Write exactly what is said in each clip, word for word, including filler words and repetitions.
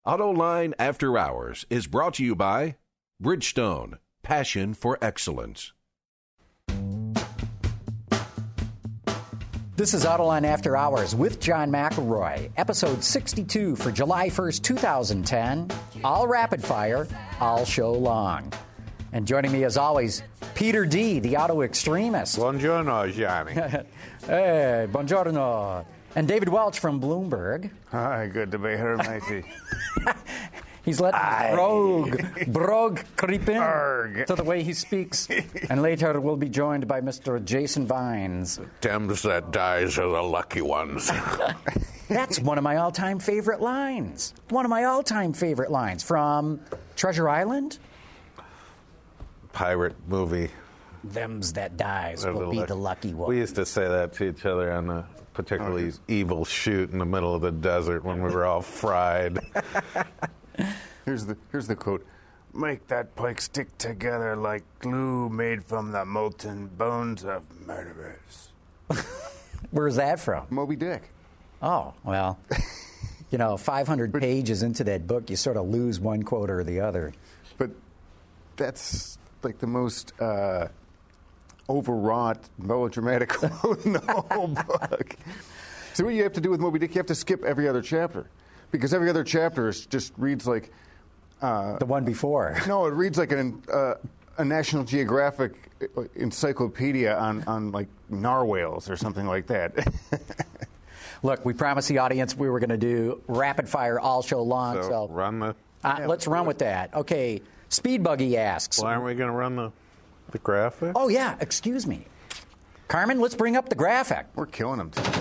AutoLine After Hours is brought to you by Bridgestone, passion for excellence. This is AutoLine After Hours with John McElroy, episode sixty-two for July first, twenty ten. All rapid fire, all show long. And joining me as always, Peter D., the auto extremist. Buongiorno, Johnny. Hey, buongiorno. And David Welch from Bloomberg. Hi, good to be here, matey. He's letting Aye. brogue, brogue creep in Arg. to the way he speaks. And later we'll be joined by Mister Jason Vines. Thames that dies are the lucky ones. That's one of my all-time favorite lines. One of my all-time favorite lines from Treasure Island. Pirate movie. Them's that dies They're will be lucky. the lucky ones. We used to say that to each other on a particularly evil shoot in the middle of the desert when we were all fried. Here's the here's the quote. Make that pike stick together like glue made from the molten bones of murderers. Where's that from? Moby Dick. Oh, well, you know, five hundred pages into that book, you sort of lose one quote or the other. But that's like the most uh, overwrought melodramatic quote in the whole book. So what you have to do with Moby Dick, you have to skip every other chapter. Because every other chapter is, just reads like... Uh, the one before. No, it reads like an, uh, a National Geographic encyclopedia on, on like narwhals or something like that. Look, we promised the audience we were going to do rapid fire all show long. So, So, run the... uh, let's run with that. Okay, Speed Buggy asks. Well, aren't we going to run the, the graphic? Oh, yeah, excuse me. Carmen, let's bring up the graphic. We're killing them today.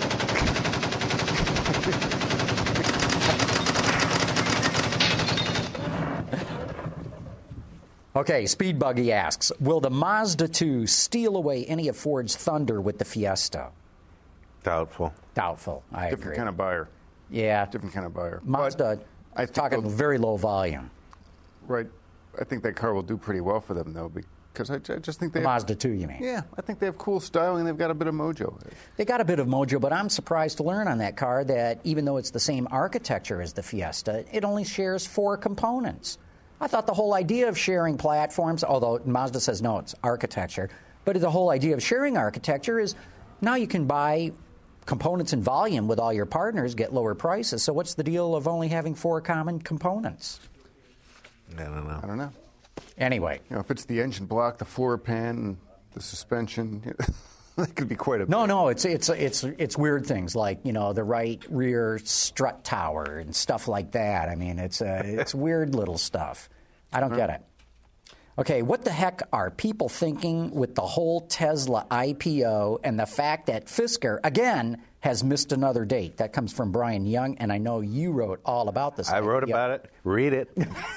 Okay, Speed Buggy asks, will the Mazda two steal away any of Ford's thunder with the Fiesta? Doubtful. Doubtful, I Different agree. kind of buyer. Yeah. Different kind of buyer. Mazda, I think talking they'll- very low volume. Right. I think that car will do pretty well for them, though, because I, I just think they The have, Mazda two, you mean? Yeah, I think they have cool styling and they've got a bit of mojo. They got a bit of mojo, but I'm surprised to learn on that car that even though it's the same architecture as the Fiesta, it only shares four components. I thought the whole idea of sharing platforms, although Mazda says no, it's architecture, but the whole idea of sharing architecture is now you can buy components in volume with all your partners, get lower prices. So what's the deal of only having four common components? I don't know. I don't know. Anyway. You know, if it's the engine block, the floor pan, and the suspension, that could be quite a No, bit. no, it's it's it's it's weird things like, you know, the right rear strut tower and stuff like that. I mean, it's uh, it's weird little stuff. I don't get it. Okay, what the heck are people thinking with the whole Tesla I P O and the fact that Fisker again has missed another date? That comes from Brian Young, and I know you wrote all about this. I wrote I P O. about it. Read it.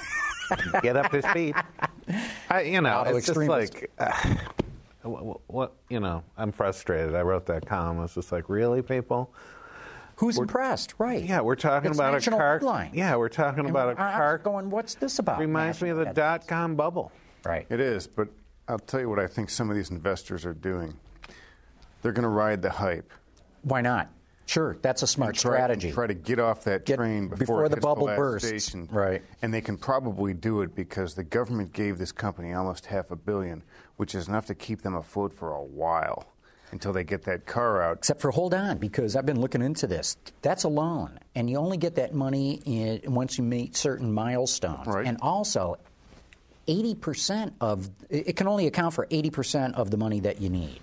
Get up to speed. I, you know, Auto it's just extremist. like, uh, what, what, you know, I'm frustrated. I wrote that column. It's just like, really, people? Who's impressed? Right. Yeah, we're talking It's about a national car. headline. Yeah, we're talking And about a I'm car. going, what's this about? Reminds me of the National headlines. dot-com bubble. Right. It is, but I'll tell you what I think some of these investors are doing. They're going to ride the hype. Why not? Sure, that's a smart Try- strategy. Try to get off that Get- train before, before it the hits bubble last bursts. station. Right. And they can probably do it because the government gave this company almost half a billion, which is enough to keep them afloat for a while until they get that car out. Except for, hold on, because I've been looking into this. That's a loan, and you only get that money in, once you meet certain milestones. Right. And also, eighty percent of it can only account for eighty percent of the money that you need.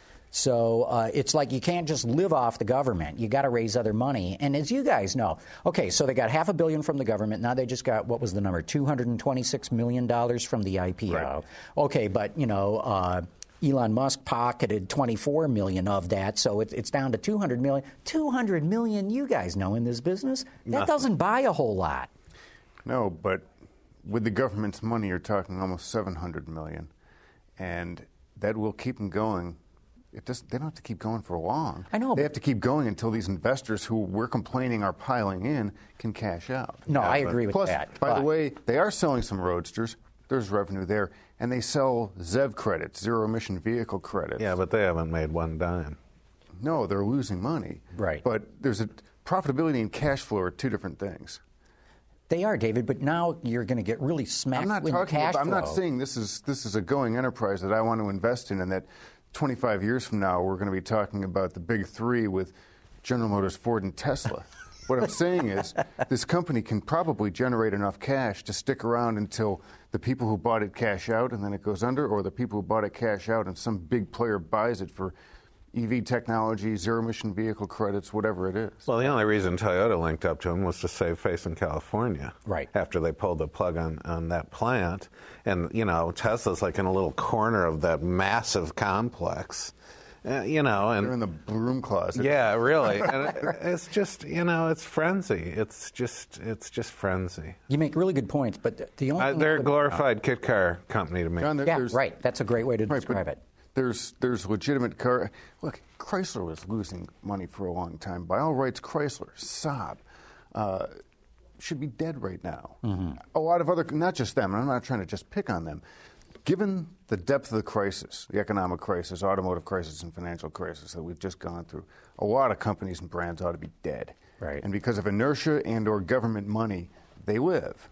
So uh, it's like you can't just live off the government. You got to raise other money. And as you guys know, okay, so they got half a billion from the government. Now they just got, what was the number, two hundred twenty-six million dollars from the I P O. Right. Okay, but, you know, uh, Elon Musk pocketed twenty-four million dollars of that, so it, it's down to two hundred million dollars. two hundred million dollars, you guys know in this business, that Nothing. doesn't buy a whole lot. No, but with the government's money, you're talking almost seven hundred million dollars. And that will keep them going. It doesn't, they don't have to keep going for long. I know, They but- have to keep going until these investors who we're complaining are piling in can cash out. No, I but- agree with Plus, that. by the but- way, they are selling some roadsters. There's revenue there. And they sell ZEV credits, zero-emission vehicle credits. Yeah, but they haven't made one dime. No, they're losing money. Right. But there's a profitability and cash flow are two different things. They are, David, but now you're going to get really smacked I'm not with talking cash about, I'm flow. not saying this is this is a going enterprise that I want to invest in, and that twenty-five years from now we're going to be talking about the big three with General Motors, Ford, and Tesla. What I'm saying is this company can probably generate enough cash to stick around until the people who bought it cash out and then it goes under, or the people who bought it cash out and some big player buys it for E V technology, zero-emission vehicle credits, whatever it is. Well, the only reason Toyota linked up to him was to save face in California. Right. After they pulled the plug on, on that plant. And, you know, Tesla's like in a little corner of that massive complex. Uh, you know, and They're in the broom closet. yeah, really. And it, it's just, you know, it's frenzy. It's just, it's just frenzy. You make really good points, but the only Uh, thing they're I a would- glorified kit car company to me. John, there- Yeah, there's- right. That's a great way to Right, describe but it. There's there's legitimate car. Look, Chrysler was losing money for a long time. By all rights, Chrysler, Saab, uh, should be dead right now. Mm-hmm. A lot of other, not just them. And I'm not trying to just pick on them. Given the depth of the crisis, the economic crisis, automotive crisis, and financial crisis that we've just gone through, a lot of companies and brands ought to be dead. Right. And because of inertia and/or government money, they live.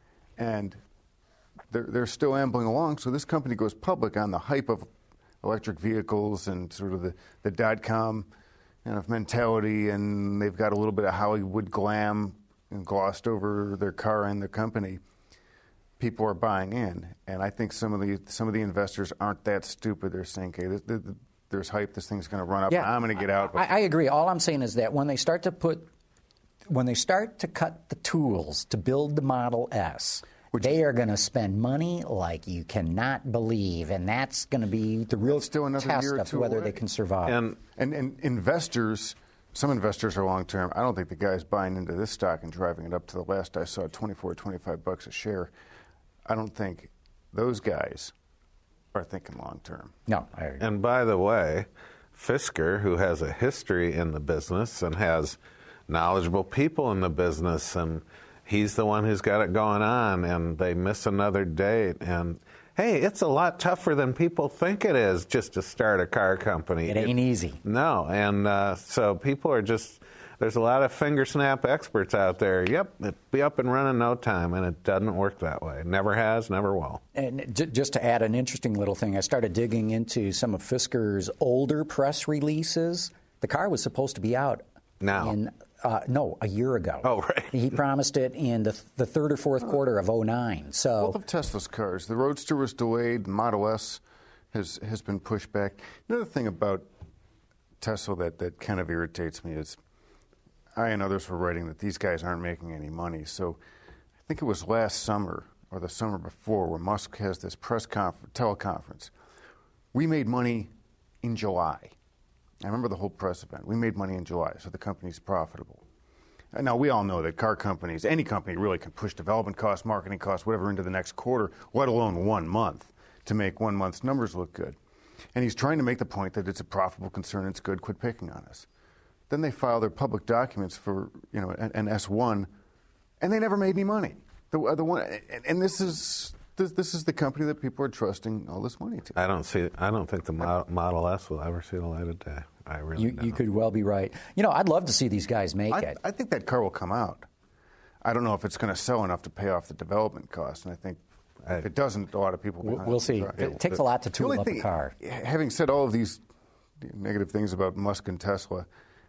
And they're, they're still ambling along. So this company goes public on the hype of electric vehicles and sort of the, the dot-com kind of mentality, and they've got a little bit of Hollywood glam and glossed over their car and their company. People are buying in, and I think some of the some of the investors aren't that stupid. They're saying, "Okay, th- th- there's hype. This thing's going to run up. Yeah, I'm going to get out." I, I agree. All I'm saying is that when they start to put, when they start to cut the tools to build the Model S, Which they is- are going to spend money like you cannot believe, and that's going to be the real That's still another test year or of two whether away. they can survive. And And, and investors, some investors are long term. I don't think the guy's buying into this stock and driving it up to the last I saw, twenty-four, twenty-five bucks a share. I don't think those guys are thinking long term. no, I agree. And by the way, Fisker, who has a history in the business and has knowledgeable people in the business, and he's the one who's got it going on, and they miss another date. And hey, it's a lot tougher than people think it is just to start a car company. It ain't easy. No, and uh, so people are just, there's a lot of finger snap experts out there. Yep, it'll be up and running in no time, and it doesn't work that way. Never has, never will. And j- just to add an interesting little thing, I started digging into some of Fisker's older press releases. The car was supposed to be out Now. in uh, no, a year ago. Oh, right. He promised it in the, the third or fourth quarter of oh nine. So Both of Tesla's cars. The Roadster was delayed. The Model S has has been pushed back. Another thing about Tesla that, that kind of irritates me is I and others were writing that these guys aren't making any money. So I think it was last summer or the summer before where Musk has this press conference, teleconference. We made money in July. I remember the whole press event. We made money in July, so the company's profitable. And now, we all know that car companies, any company really can push development costs, marketing costs, whatever into the next quarter, let alone one month, to make one month's numbers look good. And he's trying to make the point that it's a profitable concern, it's good, quit picking on us. Then they file their public documents for, you know, an, an S one, and they never made any money. The, the one, and, and this is this, this is the company that people are trusting all this money to. I don't see. I don't think the Mo- Model S will ever see the light of day. I really you, don't. you could well be right. You know, I'd love to see these guys make I, it. I think that car will come out. I don't know if it's going to sell enough to pay off the development costs, and I think if it doesn't, a lot of people. We'll- will we'll see. drive. It takes a lot to The tool only up a thing- car. Having said all of these negative things about Musk and Tesla,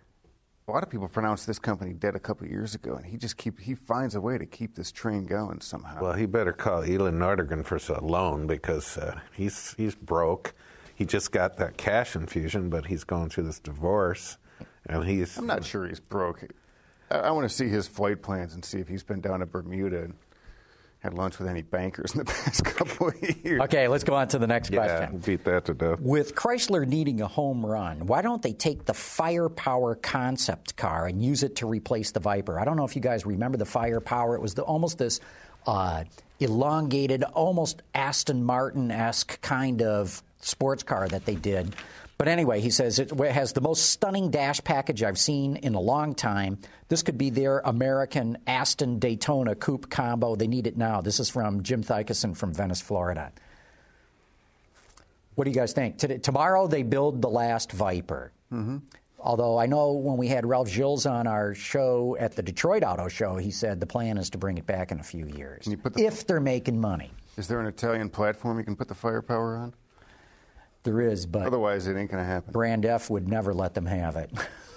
a lot of people pronounced this company dead a couple of years ago, and he just keep he finds a way to keep this train going somehow. Well, he better call Elon Nordegren for a loan because uh, he's he's broke. He just got that cash infusion, but he's going through this divorce, and he's. I'm not sure he's broke. I, I want to see his flight plans and see if he's been down to Bermuda and had lunch with any bankers in the past couple of years. Okay, let's go on to the next Yeah, question. beat that to death. With Chrysler needing a home run, why don't they take the Firepower concept car and use it to replace the Viper? I don't know if you guys remember the Firepower. It was the, almost this uh, elongated, almost Aston Martin-esque kind of sports car that they did. But anyway, he says it has the most stunning dash package I've seen in a long time. This could be their American Aston Daytona coupe combo. They need it now. This is from Jim Thykesen from Venice, Florida. What do you guys think? Today, tomorrow they build the last Viper. Mm-hmm. Although I know when we had Ralph Gilles on our show at the Detroit Auto Show, he said the plan is to bring it back in a few years, Can you put the, if they're making money. Is there an Italian platform you can put the firepower on? There is, but otherwise it ain't going to happen. Brand F would never let them have it.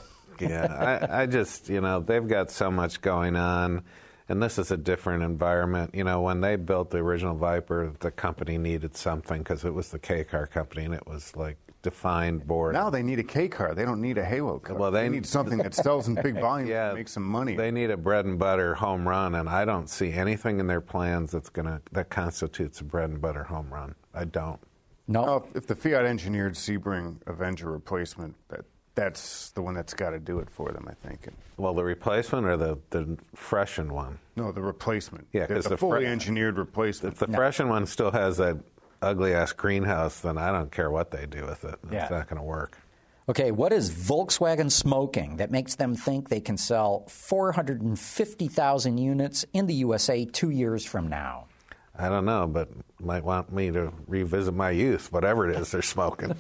Yeah, I, I just, you know, they've got so much going on, and this is a different environment. You know, when they built the original Viper, the company needed something because it was the K-car company, and it was like defined board. Now they need a K car. They don't need a Halo car. Well, they, they need something that sells in big volume yeah, to make some money. They need a bread and butter home run, and I don't see anything in their plans that's gonna that constitutes a bread and butter home run. I don't. No. Well, if the Fiat engineered Sebring Avenger replacement, that that's the one that's got to do it for them, I think. And, well, the replacement or the the freshened one? No, the replacement. Yeah, the, because the, the fully fre- engineered replacement. If the no. freshened one still has that ugly ass greenhouse, then I don't care what they do with it. It's Yeah. not going to work. Okay, what is Volkswagen smoking that makes them think they can sell four hundred fifty thousand units in the U S A two years from now? I don't know, but might want me to revisit my youth, whatever it is they're smoking.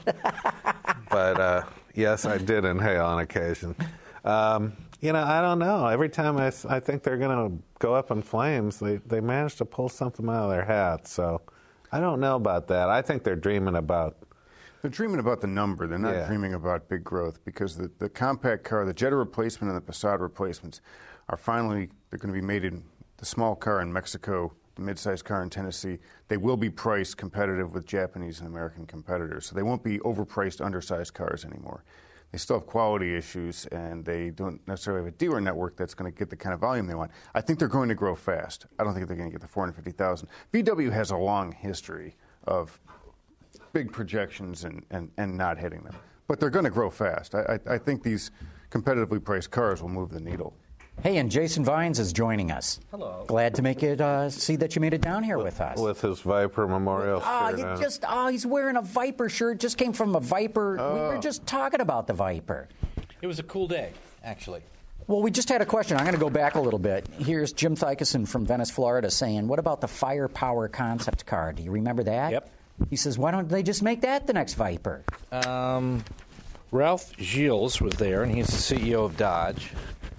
But uh, yes, I did inhale on occasion. Um, you know, I don't know. Every time I, I think they're going to go up in flames, they, they manage to pull something out of their hat. So I don't know about that. I think they're dreaming about... They're dreaming about the number. They're not Yeah. dreaming about big growth because the, the compact car, the Jetta replacement and the Passat replacements are finally, they're going to be made in the small car in Mexico, the mid-sized car in Tennessee. They will be priced competitive with Japanese and American competitors. So they won't be overpriced, undersized cars anymore. They still have quality issues, and they don't necessarily have a dealer network that's going to get the kind of volume they want. I think they're going to grow fast. I don't think they're going to get the four hundred fifty thousand. V W has a long history of big projections and, and, and not hitting them. But they're going to grow fast. I, I, I think these competitively priced cars will move the needle. Hey, and Jason Vines is joining us. Hello. Glad to make it, uh, see that you made it down here with us. With his Viper Memorial Oh, shirt you on. just, oh, he's wearing a Viper shirt. Just came from a Viper. We Oh. were just talking about the Viper. It was a cool day, actually. Well, we just had a question. I'm going to go back a little bit. Here's Jim Thykesen from Venice, Florida, saying, what about the Firepower concept car? Do you remember that? Yep. He says, why don't they just make that the next Viper? Um, Ralph Gilles was there, and he's the C E O of Dodge.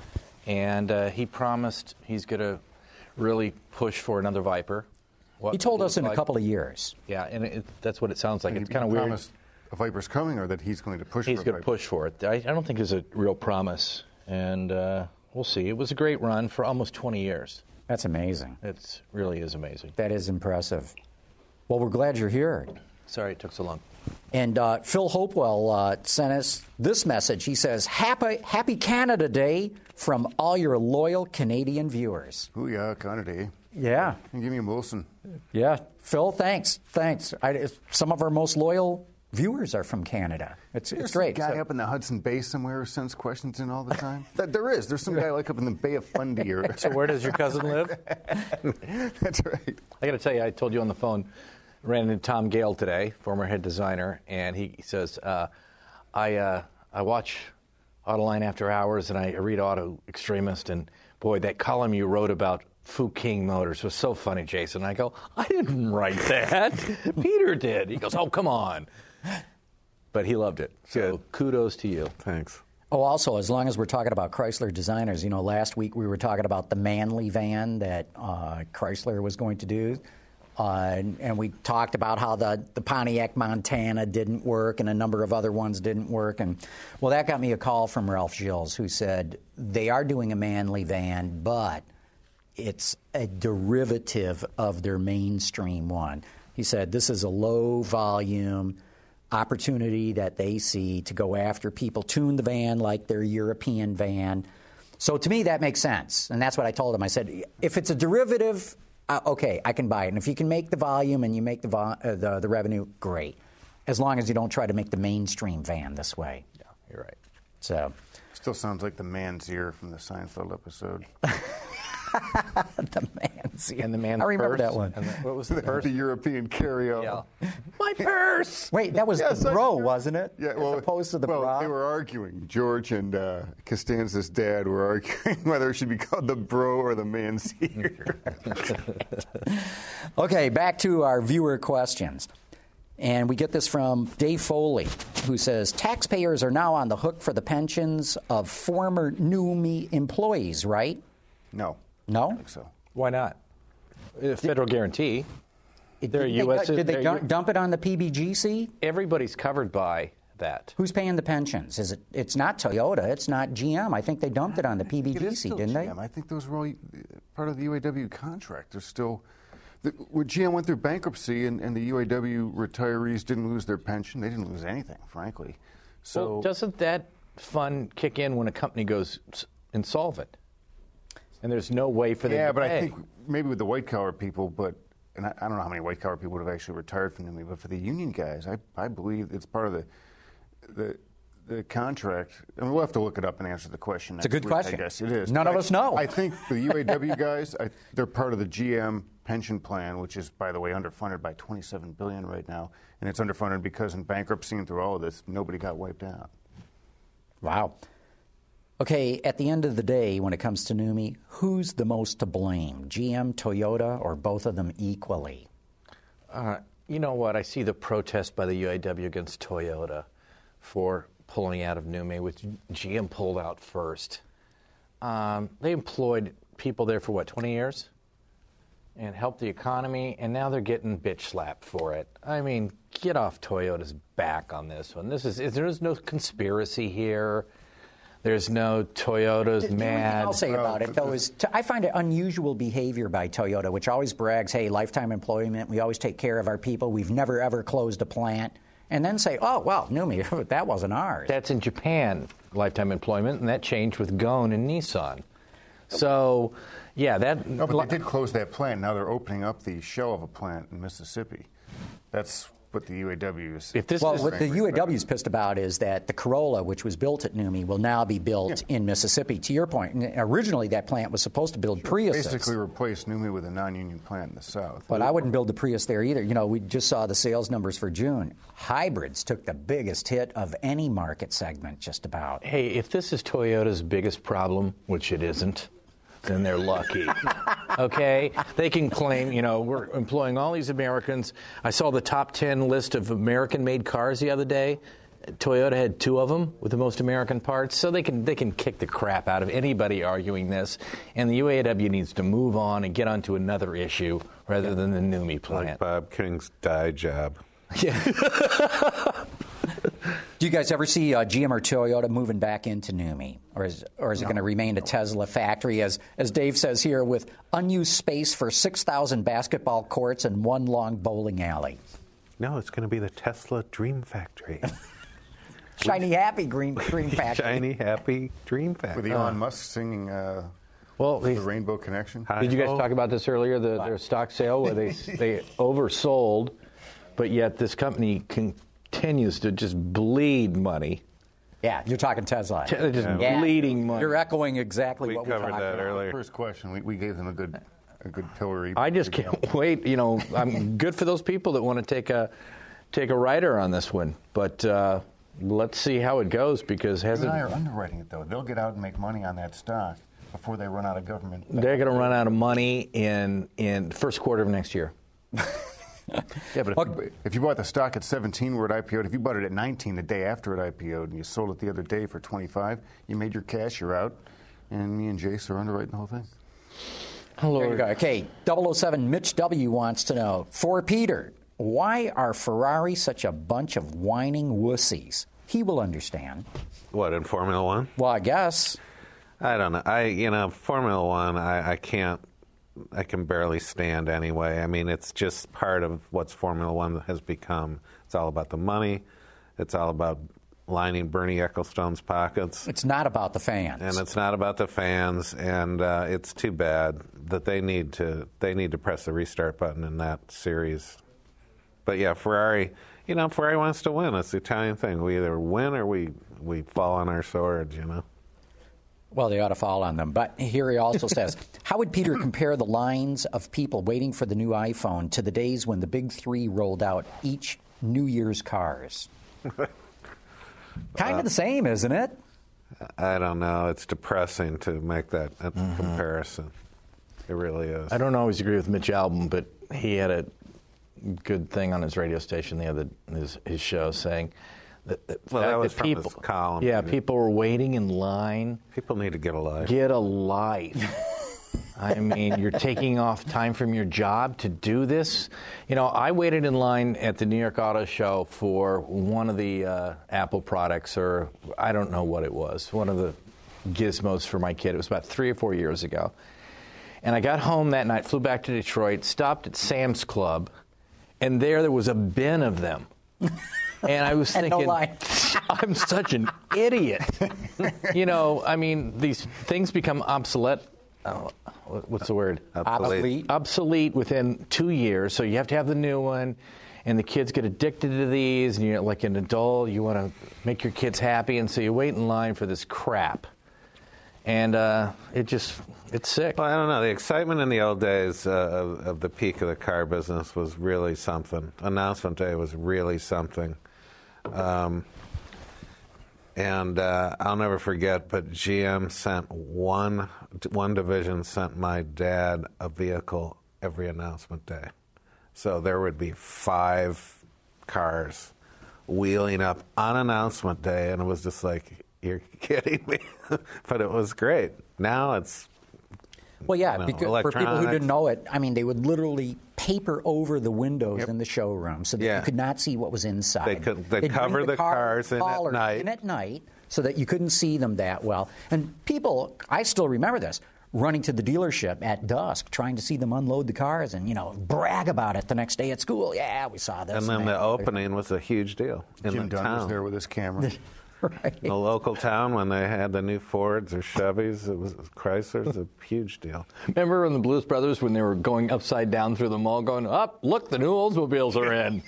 And uh, he promised he's going to really push for another Viper. What He told it us in looked a like. couple of years. Yeah, and it, that's what it sounds like. And It's he kind of weird. promised a Viper's coming, or that he's going to push He's for a going to Viper? push for it. I, I don't think there's a real promise. And uh, we'll see. It was a great run for almost twenty years. That's amazing. It really is amazing. That is impressive. Well, we're glad you're here. Sorry it took so long. And uh, Phil Hopewell uh, sent us this message. He says, Happy, Happy Canada Day from all your loyal Canadian viewers. Ooh, yeah, Canada. Yeah. Give me a Wilson. Yeah. Phil, thanks. Thanks. I, some of our most loyal viewers are from Canada. It's, There's it's great. some guy So- up in the Hudson Bay somewhere who sends questions in all the time. That, there is. There's some guy like up in the Bay of Fundy. Or So where does your cousin live? That's right. I got to tell you, I told you on the phone, ran into Tom Gale today, former head designer, and he says, uh, I uh, I watch Autoline After Hours, and I read Auto Extremist, and boy, that column you wrote about Fu-King Motors was so funny, Jason. I go, I didn't write that. Peter did. He goes, oh, come on. But he loved it. So Good. kudos to you. Thanks. Oh, also, as long as we're talking about Chrysler designers, you know, last week we were talking about the Manly van that uh, Chrysler was going to do. Uh, and, and we talked about how the, the Pontiac Montana didn't work and a number of other ones didn't work. And, well, that got me a call from Ralph Gilles, who said they are doing a Manly van, but it's a derivative of their mainstream one. He said this is a low-volume opportunity that they see to go after people, tune the van like their European van. So to me, that makes sense. And that's what I told him. I said, if it's a derivative, uh, okay, I can buy it. And if you can make the volume and you make the, vo- uh, the the revenue, great. As long as you don't try to make the mainstream van this way. Yeah, you're right. So Still sounds like the man's ear from the Seinfeld episode. the man's And the man's I remember purse. that one. And the, what was the the purse? European carry-on. Yeah. My purse! Wait, that was Yes, the I- bro, wasn't it? Yeah, well, As opposed to the well, bra. they were arguing. George and uh, Costanza's dad were arguing whether it should be called the bro or the man's ear. Okay, back to our viewer questions. And we get this from Dave Foley, who says, taxpayers are now on the hook for the pensions of former NUMMI employees, right? No. No? I don't think so. Why not? A federal guarantee. They're Did U S They, did they they're dump, U- dump it on the P B G C? Everybody's covered by that. Who's paying the pensions? Is it? It's not Toyota. It's not G M. I think they dumped it on the P B It G is C, still didn't G M. they? I think those were all part of the U A W contract. They're still. The, when G M went through bankruptcy and, and the U A W retirees didn't lose their pension, they didn't lose anything, frankly. So Well, doesn't that fund kick in when a company goes s- insolvent? And there's no way for them yeah, to but pay. I think maybe with the white collar people, but and I, I don't know how many white collar people would have actually retired from NUMMI, but for the union guys, I, I believe it's part of the the the contract. I mean, we'll have to look it up and answer the question. It's a good next week, question. I guess it is. None But of I- us know. I think the U A W guys, I, they're part of the G M pension plan, which is, by the way, underfunded by twenty-seven billion dollars right now, and it's underfunded because in bankruptcy and through all of this, nobody got wiped out. Wow. Okay, at the end of the day, when it comes to NUMMI, who's the most to blame? G M, Toyota, or both of them equally? Uh, you know what? I see the protest by the U A W against Toyota for pulling out of NUMMI, which G M pulled out first. Um, they employed people there for, what, twenty years? And helped the economy, and now they're getting bitch slapped for it. I mean, get off Toyota's back on this one. This is, is there is no conspiracy here. There's no Toyota's The only thing mad. I'll say about Well, it, though, is t- I find it unusual behavior by Toyota, which always brags, hey, lifetime employment, we always take care of our people, we've never, ever closed a plant, and then say, oh, well, NUMMI, that wasn't ours. That's in Japan, lifetime employment, and that changed with Ghosn and Nissan. So, yeah, that. No, but they did close that plant. Now they're opening up the shell of a plant in Mississippi. That's what the U A W is. If this Well, is, what the U A W is pissed about is that the Corolla, which was built at NUMMI, will now be built Yeah. in Mississippi. To your point, and originally that plant was supposed to build Priuses. Basically replaced NUMMI with a non-union plant in the South. But I wouldn't build the Prius there either. You know, we just saw the sales numbers for June. Hybrids took the biggest hit of any market segment, just about. hey, if this is Toyota's biggest problem, which it isn't, then they're lucky. Okay? They can claim, you know, we're employing all these Americans. I saw the top ten list of American-made cars the other day. Toyota had two of them with the most American parts, so they can they can kick the crap out of anybody arguing this. And the U A W needs to move on and get onto another issue rather than the NUMMI plant. Like Bob King's dye job. Do you guys ever see uh, G M or Toyota moving back into NUMMI? Or is, or is it going to remain a Tesla factory, as, as Dave says here, with unused space for six thousand basketball courts and one long bowling alley? No, it's going to be the Tesla Dream Factory. Shiny, happy green, green factory. Shiny, happy Dream Factory. With Elon Musk singing uh, Well, the they- Rainbow Connection. Did you guys Hi-ho. talk about this earlier, the, their stock sale, where they they oversold, but yet this company continues to just bleed money. Yeah, you're talking Tesla. They're just Yeah. bleeding money. You're echoing exactly We what we covered talked that about. earlier. First question, we, we gave them a good a good pillory. I just can't wait. You know, I'm good for those people that want to take a take a rider on this one, but uh, let's see how it goes because You hasn't and I are underwriting it, though. They'll get out and make money on that stock before they run out of government. they're going to run out of money in in the first quarter of next year. Yeah, but if, you, if you bought the stock at seventeen where it I P O'd, if you bought it at nineteen the day after it I P O'd and you sold it the other day for twenty-five, you made your cash, you're out, and me and Jace are underwriting the whole thing. There you go. Okay, double oh seven Mitch W. wants to know, for Peter, why are Ferrari such a bunch of whining wussies? He will understand. What, in Formula One? Well, I guess. I don't know. I, you know, Formula One, I, I can't, I can barely stand anyway. I mean, it's just part of what's Formula One has become. It's all about the money. It's all about lining Bernie Ecclestone's pockets. It's not about the fans. And it's not about the fans, and uh, it's too bad that they need to they need to press the restart button in that series. But yeah, Ferrari, you know, Ferrari wants to win. It's the Italian thing. We either win or we, we fall on our swords, you know. Well, they ought to fall on them. But here he also says, how would Peter compare the lines of people waiting for the new iPhone to the days when the big three rolled out each New Year's cars? Kind of the same, isn't it? I don't know. It's depressing to make that uh, comparison. It really is. I don't always agree with Mitch Albom, but he had a good thing on his radio station the other his, his show saying that, that, well, that was that from people, his column. Yeah, people were waiting in line. People need to get a life. Get a life. I mean, you're taking off time from your job to do this. You know, I waited in line at the New York Auto Show for one of the uh, Apple products, or I don't know what it was, one of the gizmos for my kid. It was about three or four years ago. And I got home that night, flew back to Detroit, stopped at Sam's Club, and there there was a bin of them. And I was thinking, no line. I'm such an idiot. You know, I mean, these things become obsolete. Oh, what's the word? Obsolete. Obsolete within two years. So you have to have the new one, and the kids get addicted to these. And you're like an adult, you want to make your kids happy, and so you wait in line for this crap. And uh, it just, it's sick. Well, I don't know. The excitement in the old days uh, of, of the peak of the car business was really something. Announcement day was really something. Um, and uh, I'll never forget, but G M sent one, one division sent my dad a vehicle every announcement day. So there would be five cars wheeling up on announcement day, and it was just like, you're kidding me. But it was great. Now it's Well, yeah, you know, because for people who electronics. didn't know it, I mean, they would literally paper over the windows Yep. in the showroom so that Yeah. you could not see what was inside. They could- they'd They'd bring cover the car cars in at collar night. in at night so that you couldn't see them that well. And people, I still remember this, running to the dealership at dusk, trying to see them unload the cars and, you know, brag about it the next day at school. Yeah, we saw this. and then that. the opening was a huge deal in Jim the Dunn town. was there with his camera. Right. The local town, when they had the new Fords or Chevys, it was Chryslers, a huge deal. Remember in the Blues Brothers when they were going upside down through the mall going, up, look, the new Oldsmobiles are in.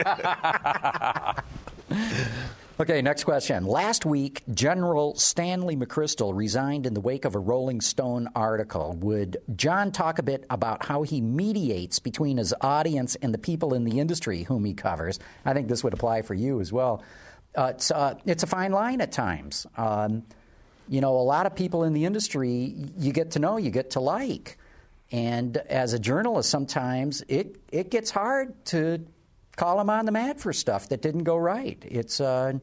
Okay, next question. Last week, General Stanley McChrystal resigned in the wake of a Rolling Stone article. Would John talk a bit about how he mediates between his audience and the people in the industry whom he covers? I think this would apply for you as well. Uh, it's, uh, it's a fine line at times. Um, you know, a lot of people in the industry you get to know, you get to like. And as a journalist, sometimes it, it gets hard to call them on the mat for stuff that didn't go right. It's, uh,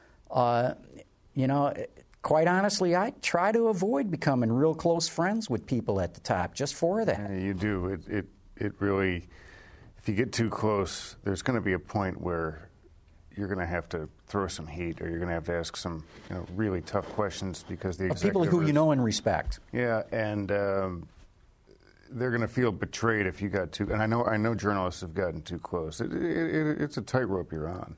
uh, you know, quite honestly, I try to avoid becoming real close friends with people at the top just for that. Yeah, you do. It, it, it really, if you get too close, there's going to be a point where you're going to have to throw some heat, or you're going to have to ask some, you know, really tough questions because the Of people who executive you is- know and respect. Yeah, and um, they're going to feel betrayed if you got too. And I know, I know, journalists have gotten too close. It, it, it, it's a tightrope you're on.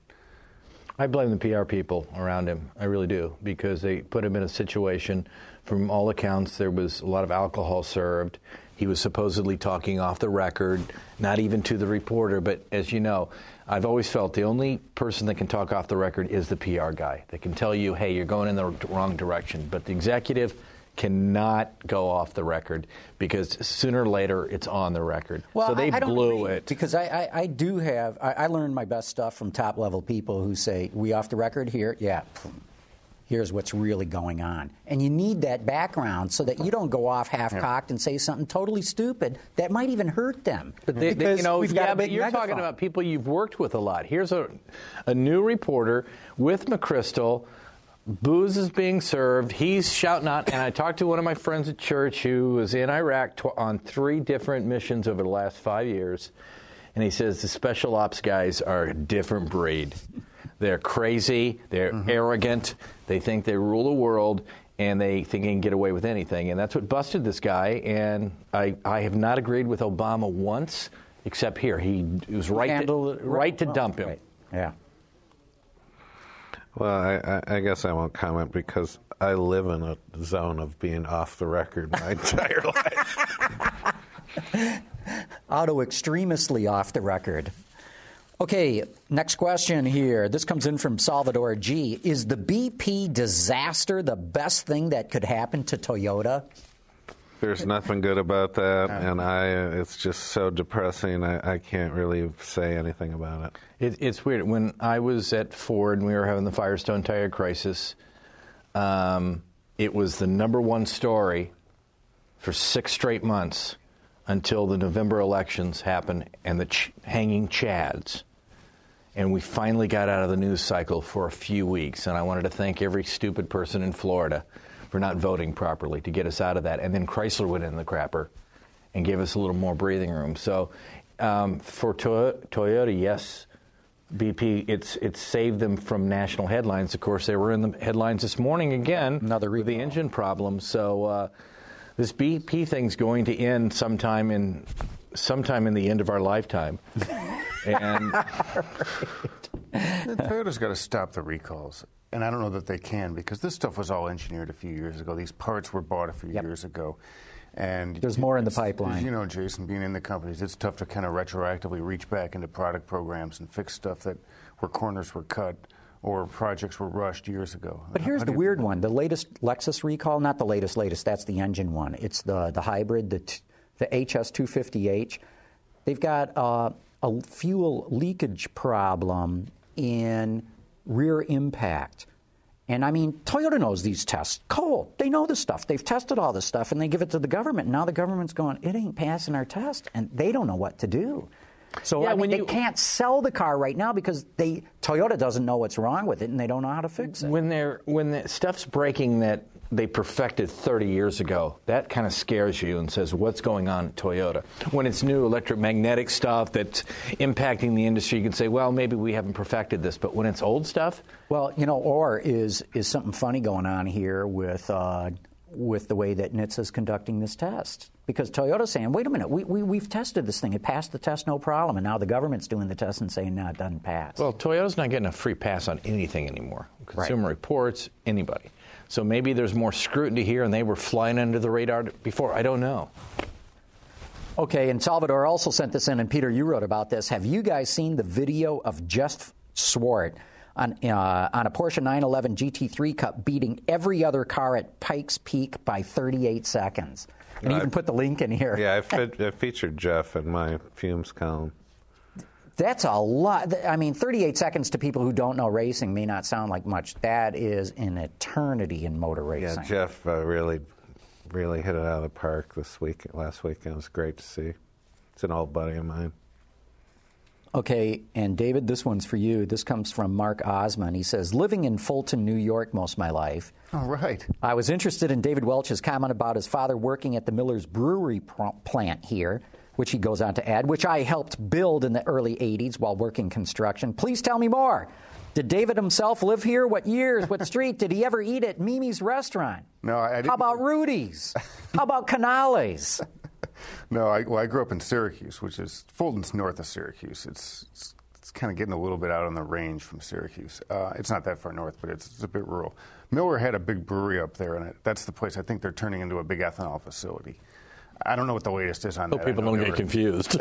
I blame the P R people around him. I really do, because they put him in a situation. From all accounts, there was a lot of alcohol served. He was supposedly talking off the record, not even to the reporter. But as you know, I've always felt the only person that can talk off the record is the P R guy. That can tell you, hey, you're going in the wrong direction. But the executive cannot go off the record, because sooner or later it's on the record. Well, so they I, I don't blew agree, it. because I, I, I do have I, I learned my best stuff from top level people who say, we off the record here? Yeah. Here's what's really going on. And you need that background so that you don't go off half-cocked and say something totally stupid that might even hurt them. But they, they, Because you know, we've got yeah, a but big you're megaphone. talking about people you've worked with a lot. Here's a, a new reporter with McChrystal. Booze is being served. He's shouting out. And I talked to one of my friends at church who was in Iraq tw- on three different missions over the last five years. And he says the special ops guys are a different breed. They're crazy. They're mm-hmm. arrogant. They think they rule the world, and they think they can get away with anything. And that's what busted this guy. And I, I have not agreed with Obama once, except here. He it was right Handle to, it right to well, dump him. right. Yeah. Well, I, I, I guess I won't comment because I live in a zone of being off the record my entire life. Auto-extremistly off the record. Okay, next question here. This comes in from Salvador G. Is the B P disaster the best thing that could happen to Toyota? There's nothing good about that, and I it's just so depressing. I, I can't really say anything about it. It, it's weird. When I was at Ford and we were having the Firestone tire crisis, um, it was the number one story for six straight months until the November elections happened and the ch- hanging chads. And we finally got out of the news cycle for a few weeks. And I wanted to thank every stupid person in Florida for not voting properly to get us out of that. And then Chrysler went in the crapper and gave us a little more breathing room. So um, for to- Toyota, yes, B P, it's it's saved them from national headlines. Of course, they were in the headlines this morning again Another with the engine problem. So uh, this B P thing's going to end sometime in sometime in the end of our lifetime. And Toyota's got to stop the recalls. And I don't know that they can, because this stuff was all engineered a few years ago. These parts were bought a few Yep. years ago. And There's more in the it's- pipeline. You know, Jason, being in the companies, it's tough to kind of retroactively reach back into product programs and fix stuff that where corners were cut or projects were rushed years ago. But here's How the do you- weird one. The latest Lexus recall, not the latest, latest, that's the engine one. It's the, the hybrid, the, t- the H S two fifty H. They've got uh, a fuel leakage problem in rear impact. And I mean, Toyota knows these tests cold. They know this stuff. They've tested all this stuff, and they give it to the government. Now the government's going, it ain't passing our test, and they don't know what to do. So Yeah, I mean, when they you- can't sell the car right now because they Toyota doesn't know what's wrong with it, and they don't know how to fix it. when they're when the stuff's breaking that they perfected thirty years ago, that kind of scares you and says, what's going on at Toyota? When it's new electromagnetic stuff that's impacting the industry, you can say, well, maybe we haven't perfected this. But when it's old stuff, Well, you know, or is is something funny going on here with uh, with the way that N H T S A is conducting this test? Because Toyota's saying, wait a minute, we, we, we've tested this thing. It passed the test, no problem. And now the government's doing the test and saying, no, it doesn't pass. well, Toyota's not getting a free pass on anything anymore. Consumer Right. Reports, anybody. So maybe there's more scrutiny here, and they were flying under the radar before. I don't know. Okay, and Salvador also sent this in, and Peter, you wrote about this. Have you guys seen the video of Jeff Swart on, uh, on a Porsche nine eleven G T three Cup beating every other car at Pikes Peak by thirty-eight seconds? And I- even put the link in here. Yeah, I, fe- I featured Jeff in my fumes column. That's a lot. I mean, thirty-eight seconds to people who don't know racing may not sound like much. That is an eternity in motor racing. Yeah, Jeff uh, really, really hit it out of the park this week. Last weekend, it was great to see. It's an old buddy of mine. Okay, and David, this one's for you. This comes from Mark Osman. He says, living in Fulton, New York most of my life, All right. I was interested in David Welch's comment about his father working at the Miller's Brewery pr- plant here, which he goes on to add, which I helped build in the early eighties while working construction. Please tell me more. Did David himself live here? What years? What street? Did he ever eat at Mimi's restaurant? No, I- I didn't- How about Rudy's? How about Canales? No, I, well, I grew up in Syracuse, which is Fulton's north of Syracuse. It's it's, it's kind of getting a little bit out on the range from Syracuse. Uh, it's not that far north, but it's, it's a bit rural. Miller had a big brewery up there, and it, that's the place I think they're turning into a big ethanol facility. I don't know what the latest is on So that. people I know don't they get were- confused.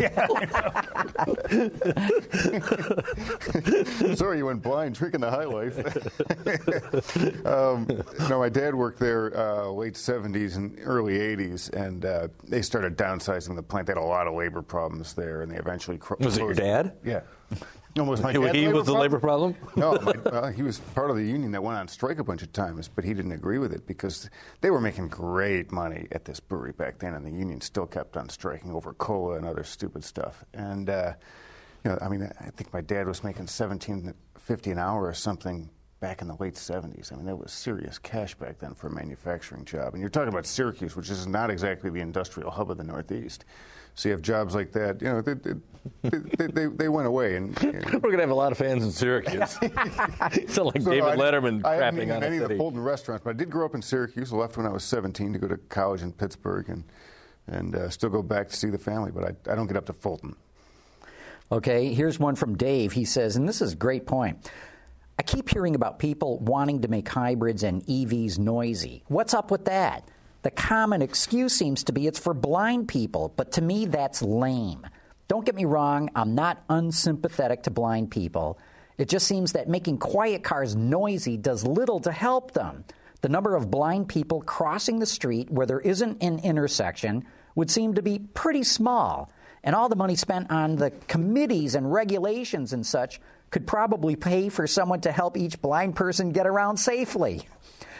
Sorry, you went blind drinking the high life. um, no, my dad worked there uh, late seventies and early eighties, and uh, they started downsizing the plant. They had a lot of labor problems there, and they eventually cro- Was it your closed- dad? Yeah. No, was my He- dad he was the labor problem? No, my, uh, he was part of the union that went on strike a bunch of times, but he didn't agree with it because they were making great money at this brewery back then, and the union still kept on striking over cola and other stupid stuff. And uh, you know, I mean, I think my dad was making seventeen fifty an hour or something back in the late seventies. I mean, that was serious cash back then for a manufacturing job. And you're talking about Syracuse, which is not exactly the industrial hub of the Northeast. So you have jobs like that, you know, they, they, they, they, they went away. And, and We're going to have a lot of fans in Syracuse. Sound like So, David no, I didn't- Letterman I hadn't crapping eaten on any a of the city. Fulton restaurants, but I did grow up in Syracuse. I left when I was seventeen to go to college in Pittsburgh, and and uh, still go back to see the family. But I, I don't get up to Fulton. Okay, here's one from Dave. He says, and this is a great point. I keep hearing about people wanting to make hybrids and E Vs noisy. What's up with that? The common excuse seems to be it's for blind people, but to me that's lame. Don't get me wrong, I'm not unsympathetic to blind people. It just seems that making quiet cars noisy does little to help them. The number of blind people crossing the street where there isn't an intersection would seem to be pretty small. And all the money spent on the committees and regulations and such could probably pay for someone to help each blind person get around safely.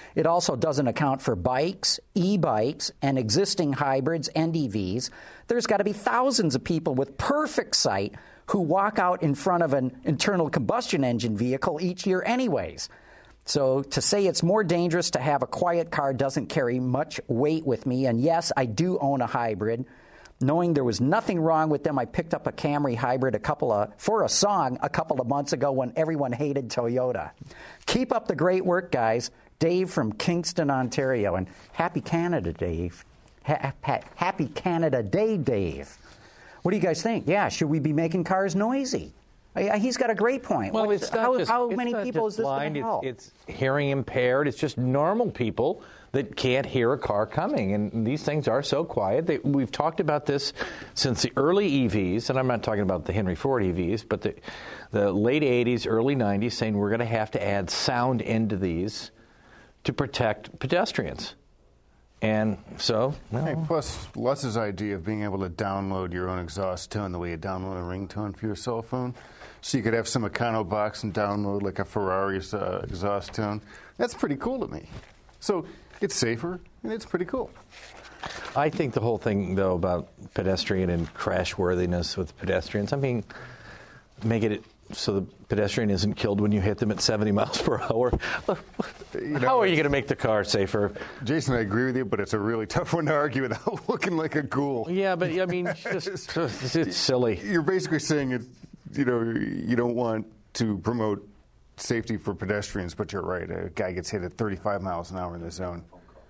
It also doesn't account for bikes, e-bikes, and existing hybrids and E Vs. There's got to be thousands of people with perfect sight who walk out in front of an internal combustion engine vehicle each year anyways. So to say it's more dangerous to have a quiet car doesn't carry much weight with me. And yes, I do own a hybrid. Knowing there was nothing wrong with them, I picked up a Camry hybrid a couple of for a song a couple of months ago when everyone hated Toyota. Keep up the great work, guys. Dave from Kingston, Ontario. And happy Canada, Dave. Ha- ha- happy Canada Day, Dave. What do you guys think? Yeah, should we be making cars noisy? Uh, He's got a great point. Well, What's- it's not how, just, how it's many not people just is this going blind, to help? It's, it's hearing impaired. It's just normal people that can't hear a car coming. And these things are so quiet. They, we've talked about this since the early E Vs, and I'm not talking about the Henry Ford E Vs, but the, the late eighties, early nineties, saying we're going to have to add sound into these to protect pedestrians. And so, well, Hey, plus Les's idea of being able to download your own exhaust tone the way you download a ringtone for your cell phone. So you could have some Econo box and download like a Ferrari's uh, exhaust tone. That's pretty cool to me. So it's safer and it's pretty cool. I think the whole thing, though, about pedestrian and crash worthiness with pedestrians, I mean, make it so the pedestrian isn't killed when you hit them at seventy miles per hour. You know, How are you going to make the car safer? Jason, I agree with you, but it's a really tough one to argue without looking like a ghoul. Yeah, but I mean, just, it's silly. You're basically saying it. You know, you don't want to promote safety for pedestrians, but you're right. A guy gets hit at thirty-five miles an hour in the zone.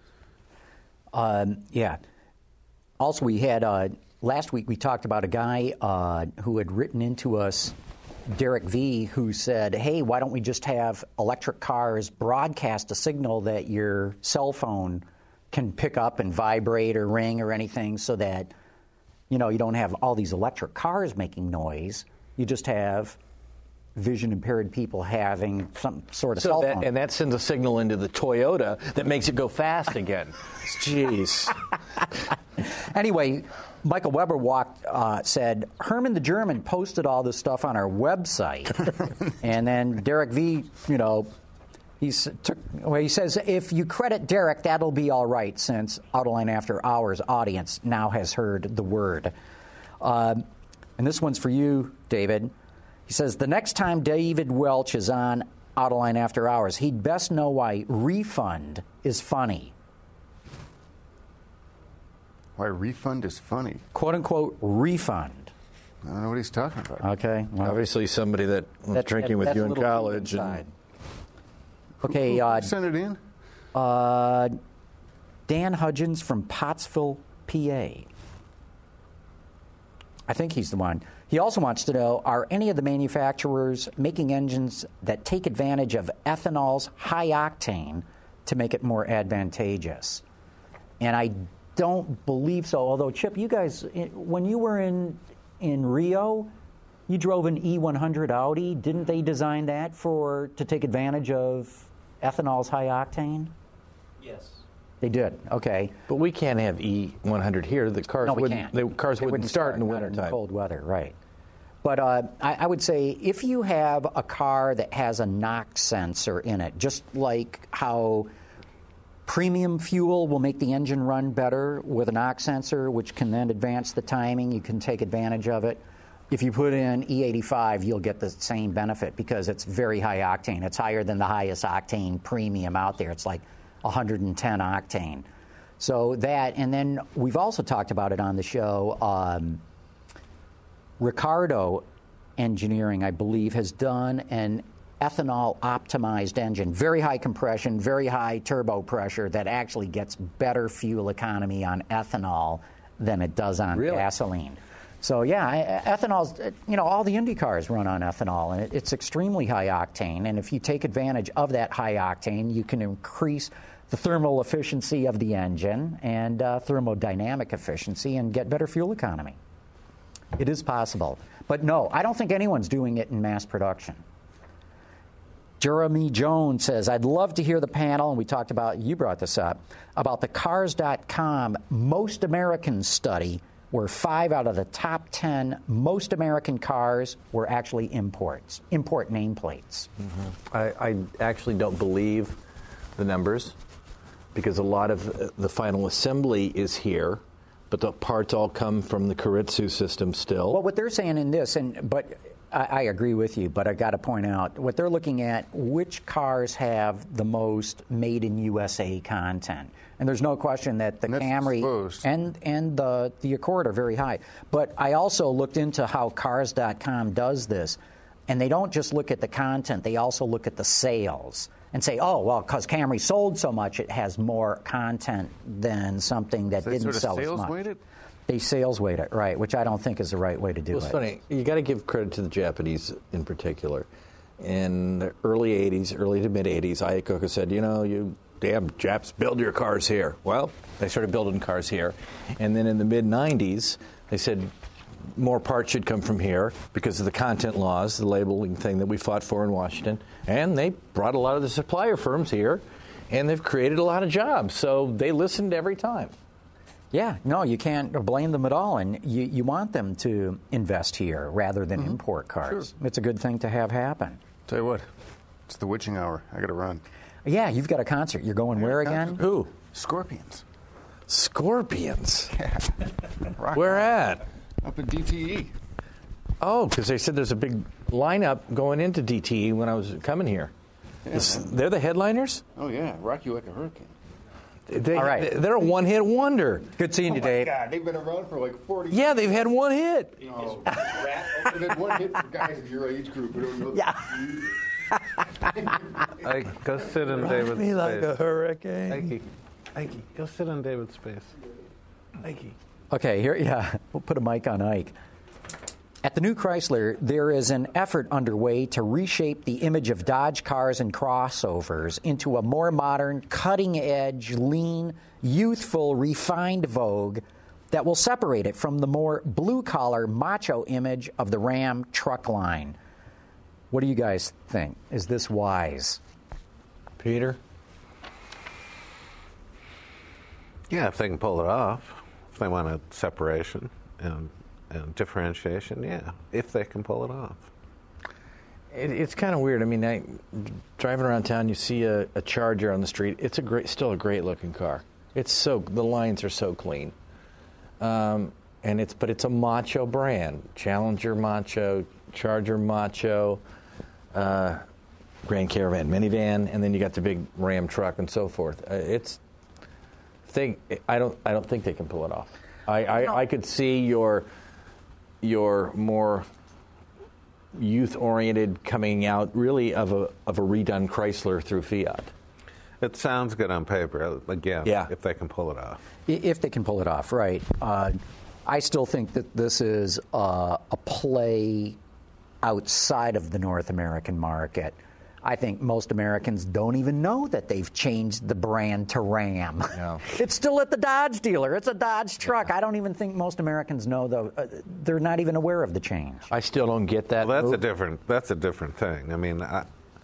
Um, yeah. Also, we had uh, last week we talked about a guy uh, who had written into us, Derek V, who said, hey, why don't we just have electric cars broadcast a signal that your cell phone can pick up and vibrate or ring or anything so that, you know, you don't have all these electric cars making noise. You just have vision impaired people having some sort of So cell that, phone. and that sends a signal into the Toyota that makes it go fast again. Jeez. Anyway, Michael Weber walked, uh, said, Herman the German posted all this stuff on our website. And then Derek V, you know, he's took, well, he says, if you credit Derek, that'll be all right, since Autoline After Hours audience now has heard the word. Um, and this one's for you, David. He says, the next time David Welch is on Autoline After Hours, he'd best know why refund is funny. Why refund is funny? Quote unquote refund. I don't know what he's talking about. Okay. Well, Obviously, somebody that was that- drinking that- with that's you a in little too college. inside. And Okay. Who Uh, sent it in? uh, Dan Hudgens from Pottsville, P A. I think he's the one. He also wants to know, are any of the manufacturers making engines that take advantage of ethanol's high octane to make it more advantageous? And I don't believe so. Although, Chip, you guys, when you were in in Rio, you drove an E one hundred Audi. Didn't they design that for to take advantage of ethanol's high octane? Yes. They did. Okay. But we can't have E one hundred here. The cars No, we wouldn't. can't. The cars They wouldn't, start, in the not wintertime. cold weather, right? But uh, I, I would say if you have a car that has a knock sensor in it, just like how premium fuel will make the engine run better with a knock sensor, which can then advance the timing, you can take advantage of it. If you put in E eighty-five, you'll get the same benefit because it's very high octane. It's higher than the highest octane premium out there. It's like one hundred ten octane. So that, and then we've also talked about it on the show. Um, Ricardo Engineering, I believe, has done an ethanol optimized engine, very high compression, very high turbo pressure, that actually gets better fuel economy on ethanol than it does on Really? gasoline. So yeah, ethanol's, you know, all the Indy cars run on ethanol, and it, it's extremely high octane. And if you take advantage of that high octane, you can increase the thermal efficiency of the engine and uh, thermodynamic efficiency and get better fuel economy. It is possible. But no, I don't think anyone's doing it in mass production. Jeremy Jones says, I'd love to hear the panel, and we talked about, you brought this up, about the Cars dot com Most Americans study, where five out of the top ten most American cars were actually imports, import nameplates. I, I actually don't believe the numbers. because a lot of the final assembly is here, but the parts all come from the Keiretsu system still. Well, what they're saying in this, and but I, I agree with you, but I got to point out what they're looking at: which cars have the most made in U S A content. And there's no question that the That's Camry supposed. and and the the Accord are very high. But I also looked into how Cars dot com does this, and they don't just look at the content; they also look at the sales and say, "Oh, well, because Camry sold so much, it has more content than something that So they didn't sort of sell as sales much." weight it? They sales weight it, right? Which I don't think is the right way to do Well, it's it. funny. You got to give credit to the Japanese in particular. In the early eighties, early to mid eighties, Iacocca said, "You know, you damn Japs, build your cars here." Well, they started building cars here, and then in the mid nineties, they said more parts should come from here because of the content laws, the labeling thing that we fought for in Washington, and they brought a lot of the supplier firms here, and they've created a lot of jobs. So they listened every time. Yeah, no, you can't blame them at all, and you, you want them to invest here rather than Mm-hmm. import cars. Sure. It's a good thing to have happen. Tell you what, it's the witching hour. I got to run. Yeah, you've got a concert. You're going where again? Who? Scorpions. Scorpions. Yeah. Rock Where on. at? Up at D T E. Oh, because they said there's a big lineup going into D T E when I was coming here. Yeah, This- man. they're the headliners? Oh yeah, rock you like a hurricane. They, All right. They're a one-hit wonder. Good seeing you, Oh my Dave. God, they've been around for like forty. Yeah, they've had one hit. Oh, rat. And then one hit for guys in your age group who don't know. Yeah. I, go sit in David's Me like a space. hurricane. Ikey, Ikey, go sit in David's space. Ikey. Okay, here, yeah, we'll put a mic on Ike. At the new Chrysler, there is an effort underway to reshape the image of Dodge cars and crossovers into a more modern, cutting-edge, lean, youthful, refined Vogue that will separate it from the more blue-collar, macho image of the Ram truck line. What do you guys think? Is this wise? Peter? Yeah, if they can pull it off, if they want a separation and, and differentiation, yeah, if they can pull it off. It, it's kind of weird. I mean, I, driving around town, you see a, a Charger on the street. It's a great, still a great-looking car. It's so the lines are so clean, um, and it's but it's a macho brand. Challenger macho, Charger macho, uh, Grand Caravan minivan, and then you got the big Ram truck and so forth. Uh, it's thing. I don't. I don't think they can pull it off. I, I, I could see your your more youth-oriented coming out really of a of a redone Chrysler through Fiat. It sounds good on paper, again, Yeah. if they can pull it off. If they can pull it off, right. Uh, I still think that this is uh, a play outside of the North American market. I think most Americans don't even know that they've changed the brand to Ram. Yeah. It's still at the Dodge dealer. It's a Dodge truck. I don't even think most Americans know, though. Uh, they're not even aware of the change. I still don't get that. Well, that's move. a different. That's a different thing. I mean, I,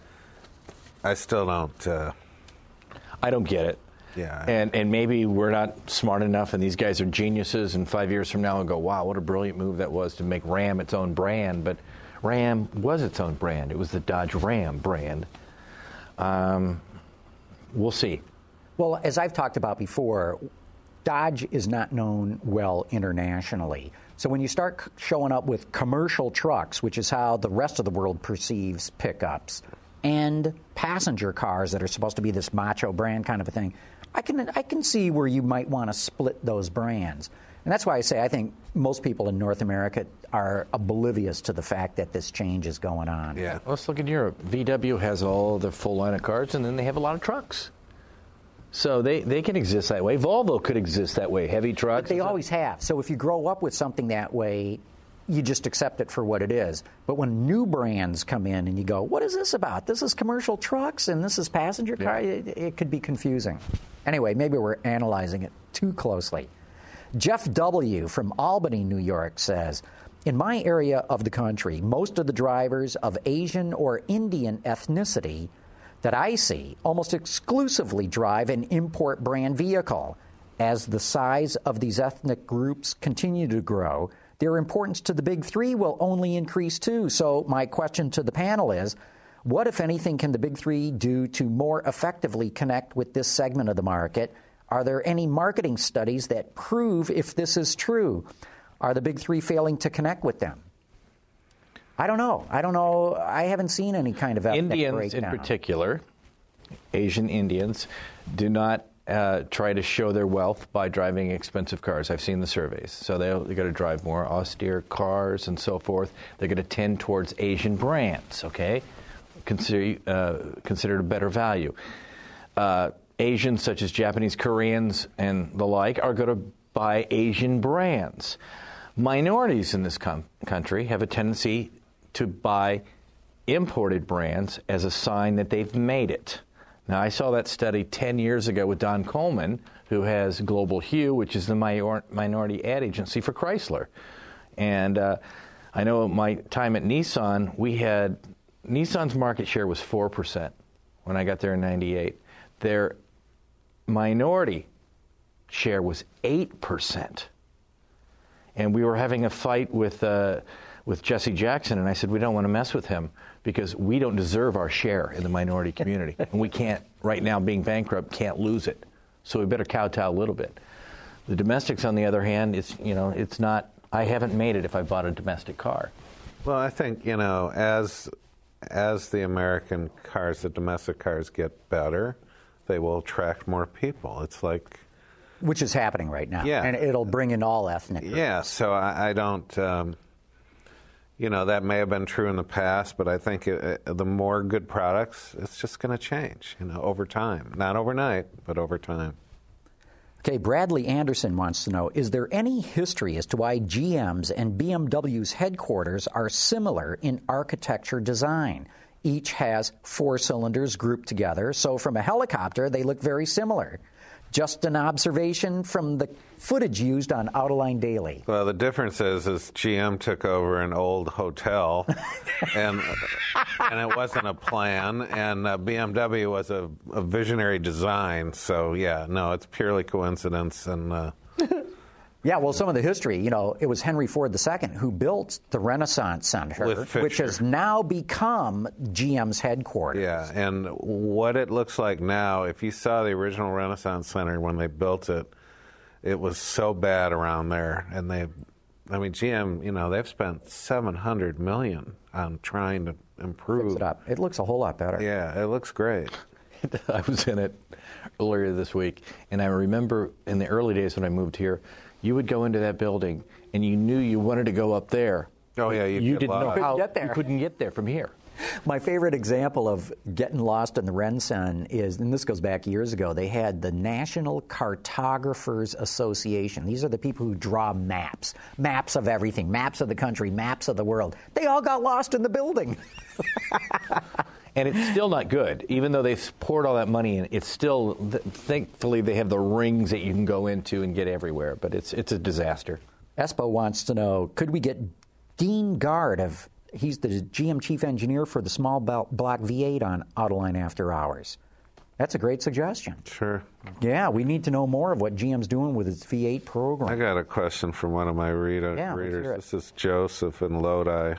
I still don't. Uh, I don't get it. Yeah. And and maybe we're not smart enough, and these guys are geniuses, and five years from now, we'll go, wow, what a brilliant move that was to make Ram its own brand. But Ram was its own brand. It was the Dodge Ram brand. Um, we'll see. Well, as I've talked about before, Dodge is not known well internationally. So when you start c- showing up with commercial trucks, which is how the rest of the world perceives pickups, and passenger cars that are supposed to be this macho brand kind of a thing, I can I can see where you might want to split those brands. And that's why I say I think most people in North America are oblivious to the fact that this change is going on. yeah. Let's look at Europe. V W has all the full line of cars, and then they have a lot of trucks. So they, they can exist that way. Volvo could exist that way. Heavy trucks. But they always have. So if you grow up with something that way, you just accept it for what it is. But when new brands come in and you go, what is this about? This is commercial trucks and this is passenger car. It, it could be confusing. Anyway, maybe we're analyzing it too closely. Jeff W. from Albany, New York says, in my area of the country, most of the drivers of Asian or Indian ethnicity that I see almost exclusively drive an import brand vehicle. As the size of these ethnic groups continue to grow, their importance to the big three will only increase too. So my question to the panel is, What, if anything, can the big three do to more effectively connect with this segment of the market? Are there any marketing studies that prove if this is true? Are the big three failing to connect with them? I don't know. I don't know. I haven't seen any kind of ethnic Indians breakdown. in particular, Asian Indians, do not uh, try to show their wealth by driving expensive cars. I've seen the surveys. So they're going to drive more austere cars and so forth. They're going to tend towards Asian brands, okay? Consider, uh, considered a better value. Uh, Asians, such as Japanese, Koreans, and the like, are going to buy Asian brands. Minorities in this com- country have a tendency to buy imported brands as a sign that they've made it. Now, I saw that study ten years ago with Don Coleman, who has Global Hue, which is the minor- minority ad agency for Chrysler. And uh, I know my time at Nissan, we had Nissan's market share was four percent when I got there in ninety-eight. Their minority share was eight percent. And we were having a fight with uh, with Jesse Jackson, and I said, we don't want to mess with him because we don't deserve our share in the minority community. And we can't, right now, being bankrupt, can't lose it. So we better kowtow a little bit. The domestics, on the other hand, it's, you know, it's not, I haven't made it if I bought a domestic car. Well, I think, you know, as as the American cars, the domestic cars get better, they will attract more people. It's like... Which is happening right now. Yeah. And it'll bring in all ethnic groups. Yeah, so I, I don't... Um, you know, that may have been true in the past, but I think it, it, the more good products, it's just going to change, you know, over time. Not overnight, but over time. Okay, Bradley Anderson wants to know, is there any history as to why G M's and B M W's headquarters are similar in architecture design? Each has four cylinders grouped together, so from a helicopter, they look very similar. Just an observation from the footage used on Autoline Daily. Well, the difference is, is G M took over an old hotel, and and it wasn't a plan, and uh, B M W was a, a visionary design. So yeah, no, it's purely coincidence. And uh, yeah, well, some of the history, you know, it was Henry Ford the Second who built the Renaissance Center, which has now become G M's headquarters. Yeah, and what it looks like now, if you saw the original Renaissance Center when they built it, it was so bad around there. And they, I mean, G M, you know, they've spent seven hundred million dollars on trying to improve. Fix it up. It looks a whole lot better. Yeah, it looks great. I was in it earlier this week, and I remember in the early days when I moved here, you would go into that building, and you knew you wanted to go up there. Oh, yeah, you you didn't know lost. how Get there. you couldn't get there from here. My favorite example of getting lost in the RenCen is, and this goes back years ago, they had the National Cartographers Association. These are the people who draw maps, maps of everything, maps of the country, maps of the world. They all got lost in the building. And it's still not good. Even though they've poured all that money in, it's still, th- thankfully, they have the rings that you can go into and get everywhere. But it's it's a disaster. Espo wants to know, could we get Dean Gard of, he's the G M chief engineer for the small block V eight on Autoline After Hours. That's a great suggestion. Sure. Yeah, we need to know more of what G M's doing with its V eight program. I got a question from one of my reader, Yeah, let's readers. hear it. This is Joseph in Lodi.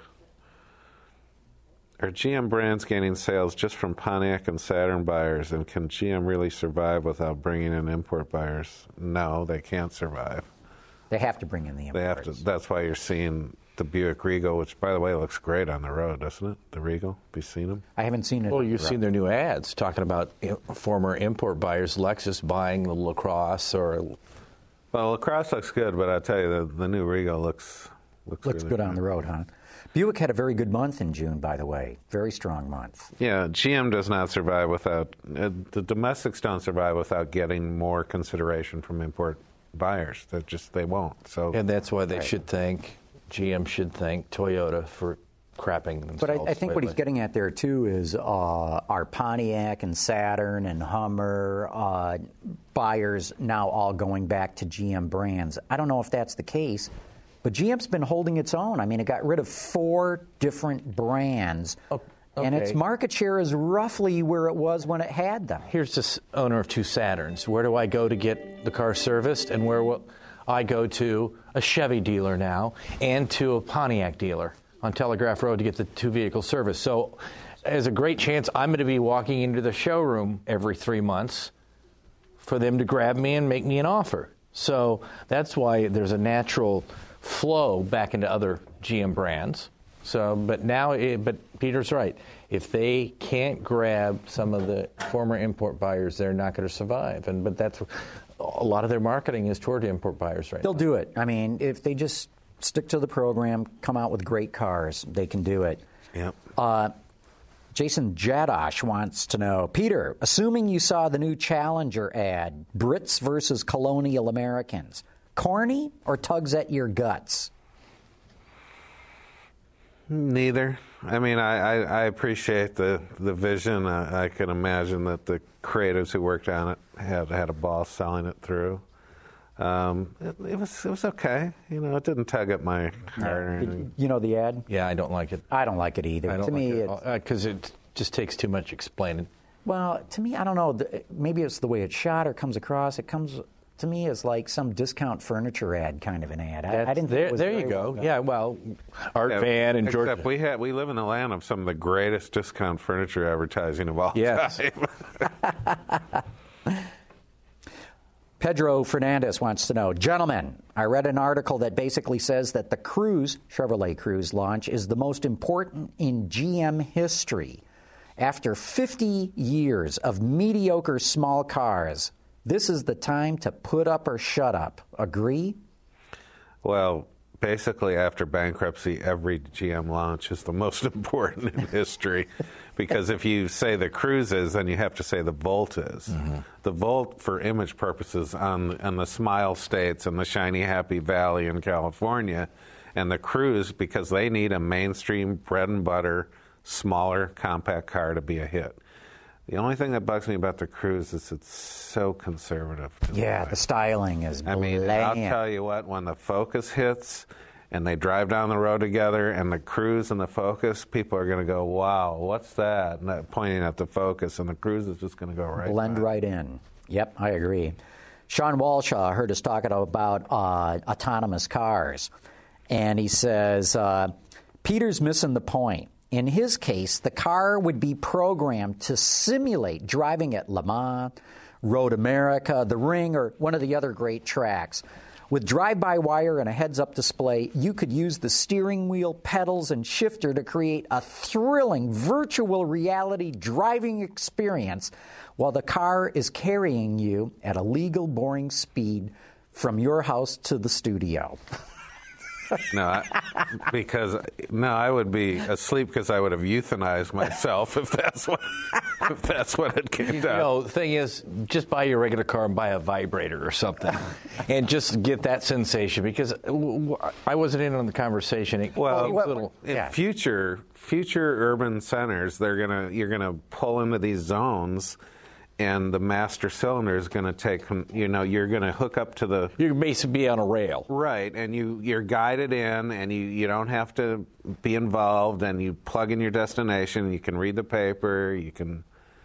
Are G M brands gaining sales just from Pontiac and Saturn buyers, and can G M really survive without bringing in import buyers? No, they can't survive. They have to bring in the imports. They have to. That's why you're seeing the Buick Regal, which, by the way, looks great on the road, doesn't it? The Regal. Have you seen them? I haven't seen it. Well, you've seen their new ads talking about i- former import buyers, Lexus buying the LaCrosse or... Well, LaCrosse looks good, but I tell you, the, the new Regal looks looks, Looks really good on the road, huh? Buick had a very good month in June, by the way. Very strong month. Yeah, G M does not survive without, uh, the domestics don't survive without getting more consideration from import buyers. They just, they won't. So, And that's why they Right. should thank, G M should thank Toyota for crapping themselves. But I, I think what he's lately. getting at there, too, is uh, our Pontiac and Saturn and Hummer uh, buyers now all going back to G M brands. I don't know if that's the case, but G M's been holding its own. I mean, it got rid of four different brands, Oh, and its okay. market share is roughly where it was when it had them. Here's this owner of two Saturns. Where do I go to get the car serviced? And where will I go to a Chevy dealer now and to a Pontiac dealer on Telegraph Road to get the two vehicles serviced. So there's a great chance I'm going to be walking into the showroom every three months for them to grab me and make me an offer. So that's why there's a natural flow back into other G M brands. So, but now, it, but Peter's right. If they can't grab some of the former import buyers, they're not going to survive. And but that's a lot of their marketing is toward import buyers right They'll now. do it. I mean, if they just stick to the program, come out with great cars, they can do it. Yep. Uh, Jason Jadosh wants to know, Peter, assuming you saw the new Challenger ad, Brits versus colonial Americans, corny or tugs at your guts? Neither. I mean, I, I, I appreciate the, the vision. I, I can imagine that the creatives who worked on it had had a ball selling it through. Um, it, it was it was okay. You know, it didn't tug at my heart or anything. You know the ad? Yeah, I don't like it. I don't like it either. I don't to like me, it it's, because it just takes too much explaining. well, to me, I don't know. the- Maybe it's the way it's shot or comes across. It comes to me as like some discount furniture ad kind of an ad. I, I That's- didn't. think there it was there very you go. well done. Yeah, well, Art Yeah, Van and George. Except we had we live in the land of some of the greatest discount furniture advertising of all Yes. time. Pedro Fernandez wants to know, gentlemen, I read an article that basically says that the Cruze, Chevrolet Cruze launch is the most important in G M history. After fifty years of mediocre small cars, this is the time to put up or shut up. Agree? Well, basically, after bankruptcy, every G M launch is the most important in history, because if you say the Cruze is, then you have to say the Volt is. Mm-hmm. The Volt, for image purposes, on, on the Smile States and the Shiny Happy Valley in California, and the Cruze, because they need a mainstream, bread and butter, smaller, compact car to be a hit. The only thing that bugs me about the Cruze is it's so conservative. to Yeah, the the styling is I mean, bland. I'll tell you what, when the Focus hits and they drive down the road together and the Cruze and the Focus, people are going to go, wow, what's that? And that pointing at the Focus, and the Cruze is just going to go right Blend by. right in. Yep, I agree. Sean Walshaw heard us talking about uh, autonomous cars, and he says, uh, Peter's missing the point. In his case, the car would be programmed to simulate driving at Le Mans, Road America, the Ring, or one of the other great tracks. With drive-by-wire and a heads-up display, you could use the steering wheel, pedals, and shifter to create a thrilling virtual reality driving experience while the car is carrying you at a legal, boring speed from your house to the studio. No, I, because no, I would be asleep because I would have euthanized myself if that's what if that's what it came You down. know, the thing is, just buy your regular car and buy a vibrator or something, and just get that sensation. Because w- w- I wasn't in on the conversation. It Well, seems what- little. In Yeah. future future urban centers, they're gonna you're gonna pull into these zones, and the master cylinder is gonna take you know you're gonna hook up to the You can basically be on a rail. right, and you you're guided in, and you you don't have to be involved, and you plug in your destination. You can read the paper, you can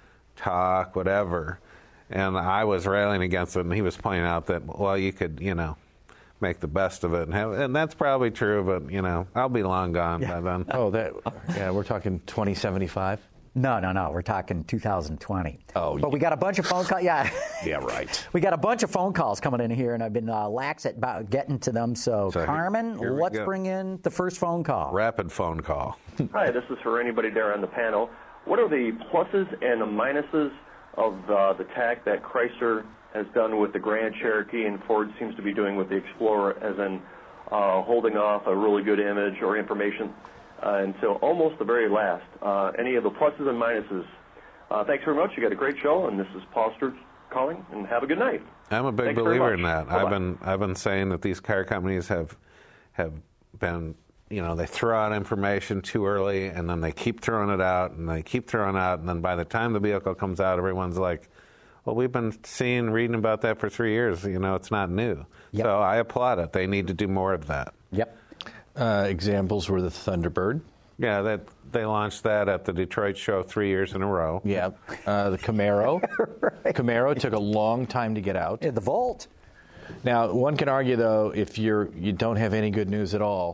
talk, whatever. And I was railing against it, and he was pointing out that well, you could you know. make the best of it, and, have, and that's probably true. But you know, I'll be long gone by then. Oh, that yeah, we're talking twenty seventy-five. No, no, no. We're talking two thousand twenty. Oh, but we got a bunch of phone calls. Yeah, Yeah, right. we got a bunch of phone calls coming in here, and I've been uh, lax at about getting to them. So, So, Carmen, here we let's go. bring in the first phone call. Rapid phone call. Hi, this is for anybody there on the panel. What are the pluses and the minuses of uh, the tack that Chrysler has done with the Grand Cherokee and Ford seems to be doing with the Explorer, as in uh, holding off a really good image or information uh, until almost the very last? Uh, any of the pluses and minuses? Uh, thanks very much. You got a great show, and this is Paul Stewart calling, and have a good night. I'm a big Thanks very believer in much. that. Bye-bye. I've been I've been saying that these car companies have have been you know they throw out information too early, and then they keep throwing it out, and they keep throwing it out, and then by the time the vehicle comes out, everyone's like, well, we've been seeing, reading about that for three years. You know, it's not new. Yep. So I applaud it. They need to do more of that. Yep. Uh, examples were the Thunderbird. Yeah, that they launched that at the Detroit show three years in a row. Yeah, uh, the Camaro. Camaro took a long time to get out. Yeah, the Volt. Now, one can argue, though, if you're you don't have any good news at all,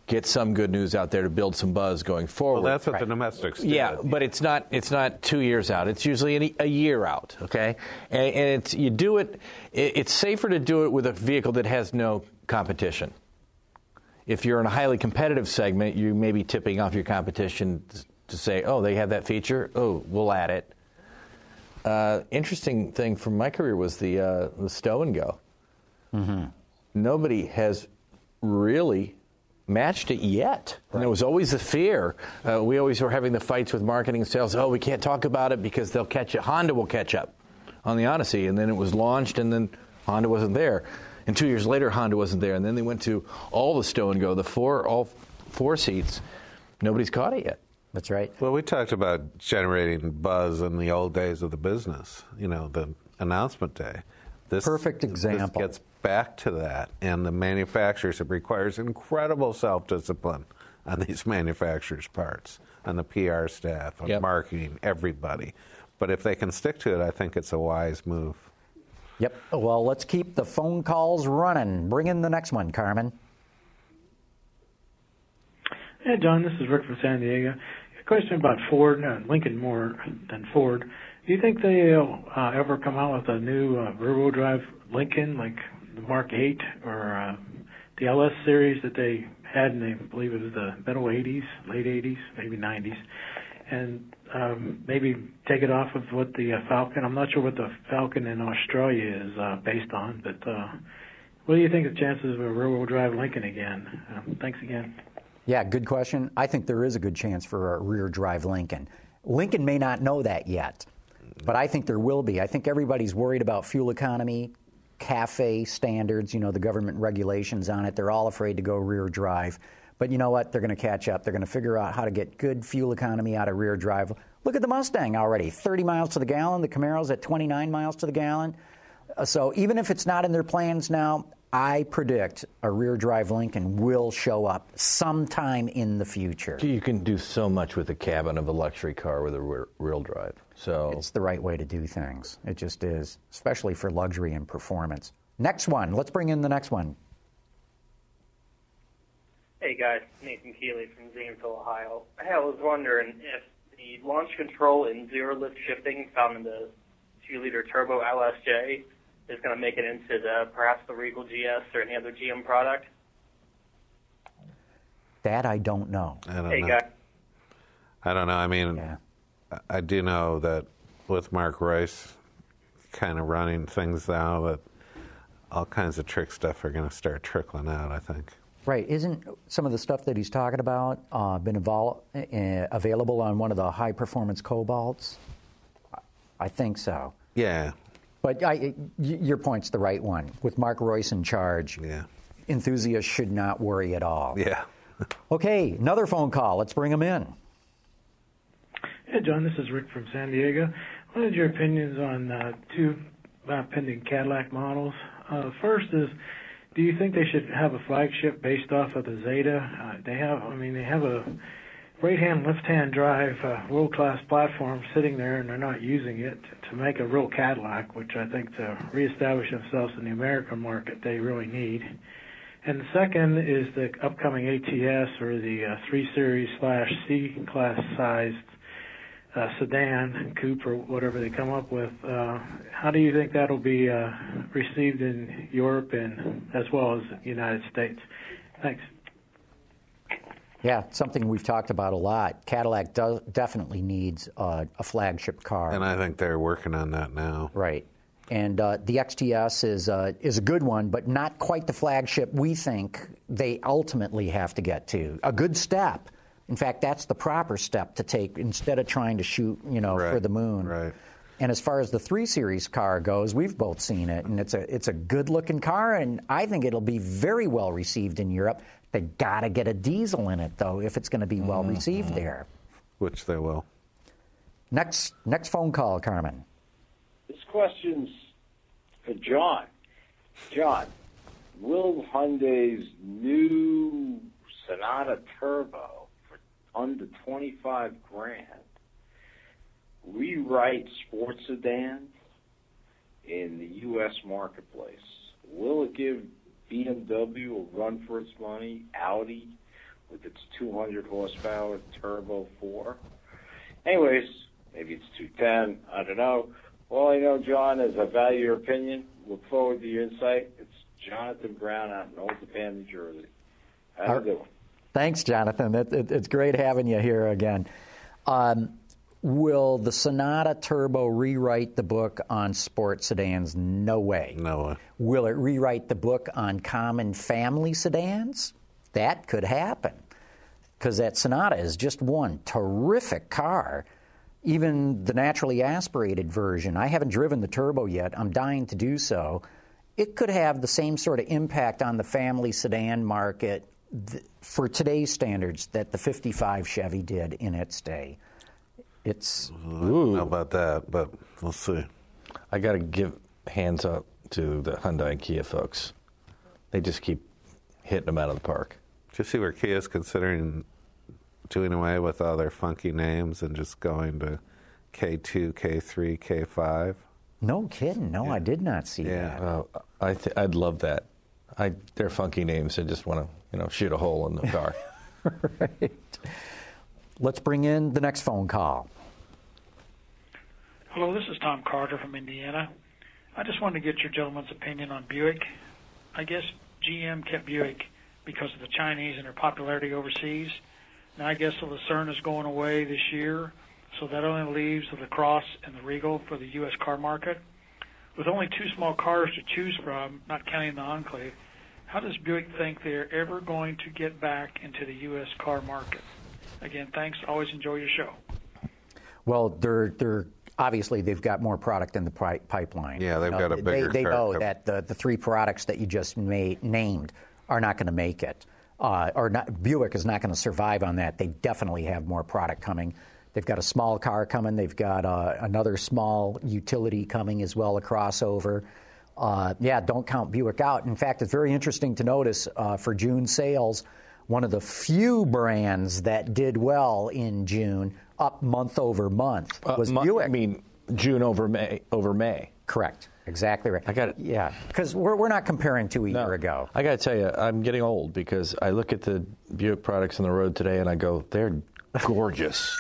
get some good news out there to build some buzz going forward. Well, that's what Right. the domestics did. Yeah, but it's not it's not two years out. It's usually an, a year out, okay? And, and it's you do it, it. It's safer to do it with a vehicle that has no competition. If you're in a highly competitive segment, you may be tipping off your competition to say, oh, they have that feature. Oh, we'll add it. Uh, interesting thing from my career was the uh, the stow and go. Mm-hmm. Nobody has really matched it yet. Right. And there was always the fear. Uh, we always were having the fights with marketing and sales. Oh, we can't talk about it because they'll catch it. Honda will catch up on the Odyssey. And then it was launched, and then Honda wasn't there. And two years later, Honda wasn't there. And then they went to all the stow and go, the four, all four seats. Nobody's caught it yet. That's right. Well, we talked about generating buzz in the old days of the business, you know, the announcement day. This, Perfect example. This gets back to that, and the manufacturers, it requires incredible self-discipline on these manufacturers' parts, on the P R staff, on Yep. marketing, everybody. But if they can stick to it, I think it's a wise move. Yep. Well, let's keep the phone calls running. Bring in the next one, Carmen. Hey, John, this is Rick from San Diego. A question about Ford, uh, Lincoln more than Ford. Do you think they'll uh, ever come out with a new uh, rear-wheel drive Lincoln, like the Mark eight or uh, the L S series that they had in, the, I believe it was the middle eighties, late eighties, maybe nineties, and um, maybe take it off of what the uh, Falcon, I'm not sure what the Falcon in Australia is uh, based on, but uh, what do you think the chances of a rear-wheel drive Lincoln again? Um, thanks again. Yeah, good question. I think there is a good chance for a rear-drive Lincoln. Lincoln may not know that yet, but I think there will be. I think everybody's worried about fuel economy, CAFE standards, you know, the government regulations on it. They're all afraid to go rear drive. But you know what? They're going to catch up. They're going to figure out how to get good fuel economy out of rear drive. Look at the Mustang already, thirty miles to the gallon. The Camaro's at twenty-nine miles to the gallon. Uh, so even if it's not in their plans now, I predict a rear drive Lincoln will show up sometime in the future. You can do so much with the cabin of a luxury car with a rear, rear drive. So It's the right way to do things. It just is, especially for luxury and performance. Next one. Let's bring in the next one. Hey guys, Nathan Keeley from Zanesville, Ohio. I was wondering if the launch control and zero lift shifting found in the two liter turbo L S J is going to make it into the perhaps the Regal G S or any other G M product. That I don't know. I don't Hey know. guys. I don't know. I mean, Yeah. I do know that with Mark Royce kind of running things now, that all kinds of trick stuff are going to start trickling out, I think. Right. Isn't some of the stuff that he's talking about uh, been evol- uh, available on one of the high-performance Cobalts? I think so. Yeah. But I, y- your point's the right one. With Mark Royce in charge, Yeah. enthusiasts should not worry at all. Yeah. Okay, another phone call. Let's bring him in. Hey, John, this is Rick from San Diego. What are your opinions on uh, two uh, pending Cadillac models? Uh, first is, do you think they should have a flagship based off of the Zeta? Uh, they have, I mean, they have a right-hand, left-hand drive uh, world-class platform sitting there, and they're not using it to make a real Cadillac, which I think to reestablish themselves in the American market they really need. And the second is the upcoming A T S, or the uh, three series slash C class sized uh, sedan, coupe, or whatever they come up with. Uh, how do you think that'll be uh, received in Europe and as well as the United States? Thanks. Yeah, something we've talked about a lot. Cadillac does, definitely needs uh, a flagship car. And I think they're working on that now. Right. And uh, the X T S is, uh, is a good one, but not quite the flagship we think they ultimately have to get to. A good step. In fact, that's the proper step to take instead of trying to shoot, you know, Right. for the moon. Right. And as far as the three series car goes, we've both seen it, and it's a it's a good-looking car, and I think it'll be very well received in Europe. They got to get a diesel in it, though, if it's going to be well Mm-hmm. received there. Which they will. Next next phone call, Carmen. This question's for John. John, will Hyundai's new Sonata Turbo for under twenty-five grand rewrite sports sedans in the U S marketplace? Will it give B M W a run for its money, Audi, with its two hundred horsepower turbo four. Anyways, maybe it's two ten. I don't know. All I know, John, is I value your opinion. Look forward to your insight. It's Jonathan Brown out in Old Japan, New Jersey. Have a good one. Thanks, Jonathan. It, it, it's great having you here again. Um, will the Sonata Turbo rewrite the book on sports sedans? No way. No way. Will it rewrite the book on common family sedans? That could happen, because that Sonata is just one terrific car. Even the naturally aspirated version, I haven't driven the Turbo yet. I'm dying to do so. It could have the same sort of impact on the family sedan market th- for today's standards that the fifty-five Chevy did in its day. It's I don't know about that, but we'll see. I got to give hands up to the Hyundai and Kia folks. They just keep hitting them out of the park. Did you see where Kia's considering doing away with all their funky names and just going to K two, K three, K five? no kidding. No, Yeah. I did not see Yeah. that. Uh, I th- I'd love that. I they're funky names. I just want to you know shoot a hole in the car. Right. Let's bring in the next phone call. Hello, this is Tom Carter from Indiana. I just wanted to get your gentleman's opinion on Buick. I guess G M kept Buick because of the Chinese and their popularity overseas. Now I guess the Lucerne is going away this year, so that only leaves the LaCrosse and the Regal for the U S car market. With only two small cars to choose from, not counting the Enclave, how does Buick think they're ever going to get back into the U S car market? Again, thanks. Always enjoy your show. Well, they're they're obviously they've got more product in the pi- pipeline. Yeah, they've You know, got a bigger They, they car know com- that the, the three products that you just made, named are not going to make it, uh, or not, Buick is not going to survive on that. They definitely have more product coming. They've got a small car coming. They've got uh, another small utility coming as well, a crossover. Uh, yeah, don't count Buick out. In fact, it's very interesting to notice uh, for June sales, one of the few brands that did well in June, up month over month, was uh, mo- Buick. I mean, June over May. Over May. Correct. Exactly right. I got it. Yeah, because we're, we're not comparing to a No. year ago. I got to tell you, I'm getting old because I look at the Buick products on the road today and I go, they're gorgeous.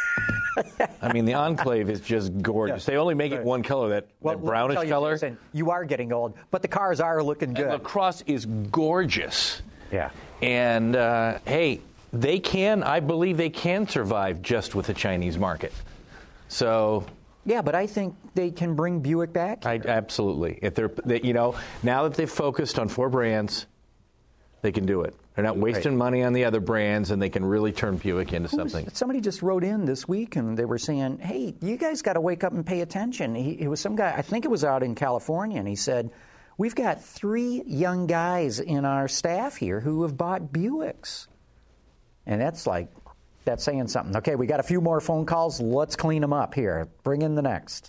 I mean, the Enclave is just gorgeous. Yeah. They only make it one color, that, Well, that let me brownish tell you, color. Jason, you are getting old, but the cars are looking good. And LaCrosse is gorgeous. Yeah. And, uh, hey, they can, I believe they can survive just with the Chinese market. So... Yeah, but I think they can bring Buick back. I, absolutely. If they're, they, you know, now that they've focused on four brands, they can do it. They're not wasting Right. money on the other brands, and they can really turn Buick into Who was- something. Somebody just wrote in this week, and they were saying, "Hey, you guys got to wake up and pay attention." He, it was some guy, I think it was out in California, and he said, "We've got three young guys in our staff here who have bought Buicks," and that's like, that's saying something. Okay, we got a few more phone calls. Let's clean them up here. Bring in the next.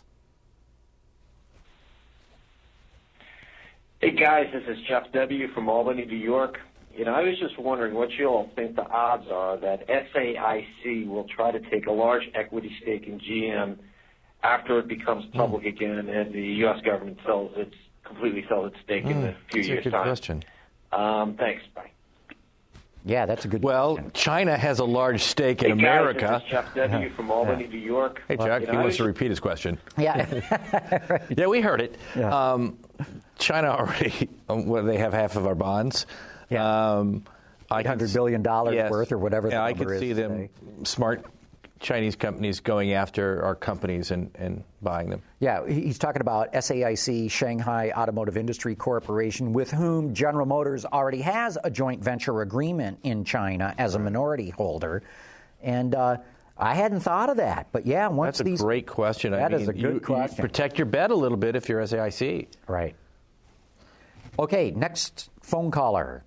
Hey guys, this is Jeff W. from Albany, New York. You know, I was just wondering what you all think the odds are that S A I C will try to take a large equity stake in G M after it becomes public mm. again and the U S government sells its completely sells its stake mm. in a few That's years' a good time. question. Um, thanks. Bye. Yeah, that's a good Well, question. China has a large stake in hey guys, America. This is Jeff W. from Albany, New York. Hey, Jack, you he know, wants to was- repeat his question. Yeah. Right. Yeah, we heard it. Yeah. Um, China already, well, they have half of our bonds. Yeah. Um, I eight can hundred s- billion dollars yes. worth or whatever the Yeah, I number could is see them, today. smart Chinese companies going after our companies and, and buying them. Yeah, he- he's talking about S A I C, Shanghai Automotive Industry Corporation, with whom General Motors already has a joint venture agreement in China as a minority holder. And uh, I hadn't thought of that. But yeah, once That's a these. great question. That I is mean, a good you, you question. protect your bet a little bit if you're S A I C. Right. Okay, next phone caller.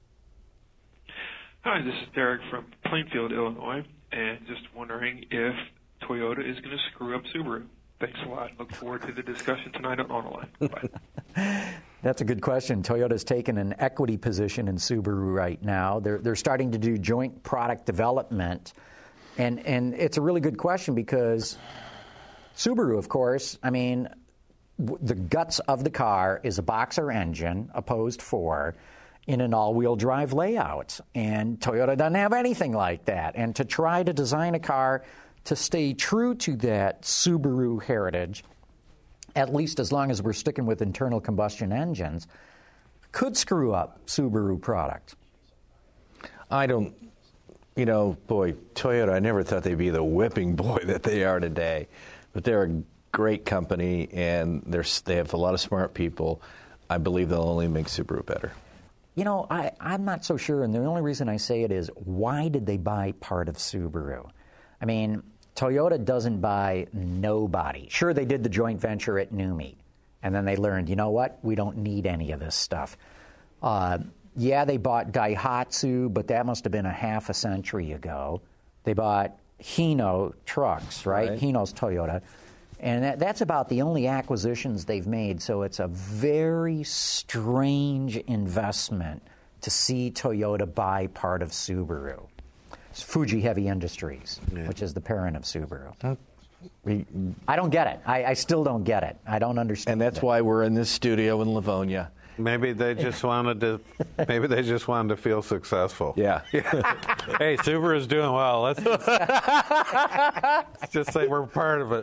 Hi, this is Derek from Plainfield, Illinois, and just wondering if Toyota is going to screw up Subaru. Thanks a lot. Look forward to the discussion tonight on Autoline. Bye. That's a good question. Toyota's taken an equity position in Subaru right now. They're they're starting to do joint product development, and and it's a really good question because Subaru, of course, I mean, w- the guts of the car is a boxer engine, opposed four, in an all-wheel drive layout. And Toyota doesn't have anything like that. And to try to design a car to stay true to that Subaru heritage, at least as long as we're sticking with internal combustion engines, could screw up Subaru product. I don't, you know, boy, Toyota, I never thought they'd be the whipping boy that they are today. But they're a great company, and they're, they have a lot of smart people. I believe they'll only make Subaru better. You know, I, I'm not so sure, and the only reason I say it is, why did they buy part of Subaru? I mean, Toyota doesn't buy nobody. Sure, they did the joint venture at NUMMI, and then they learned, you know what, we don't need any of this stuff. Uh, yeah, they bought Daihatsu, but that must have been a half a century ago. They bought Hino trucks, right? right. Hino's Toyota. And that, that's about the only acquisitions they've made, so it's a very strange investment to see Toyota buy part of Subaru. It's Fuji Heavy Industries, yeah. which is the parent of Subaru. Uh, we, I don't get it. I, I still don't get it. I don't understand And that's it. why we're in this studio in Livonia. Maybe they just wanted to. Maybe they just wanted to feel successful. Yeah. Hey, Subaru's doing well. Let's just, let's just say we're part of it.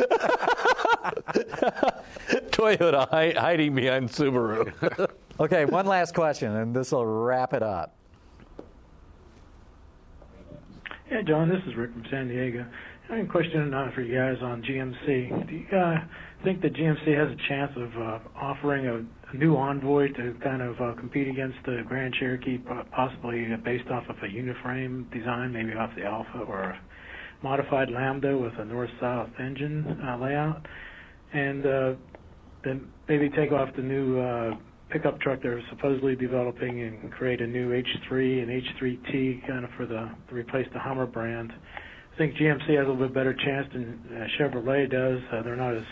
Toyota hi- hiding behind Subaru. Okay, one last question, and this will wrap it up. Hey, John, this is Rick from San Diego. I have a question uh, for you guys on G M C. Do you uh, think that G M C has a chance of uh, offering a, a new Envoy to kind of uh, compete against the Grand Cherokee, possibly based off of a uniframe design, maybe off the Alpha, or a modified Lambda with a north-south engine uh, layout, and uh, then maybe take off the new uh, pickup truck they're supposedly developing and create a new H three and H three T kind of for the to replace the Hummer brand? I think G M C has a little bit better chance than uh, Chevrolet does. Uh, they're not as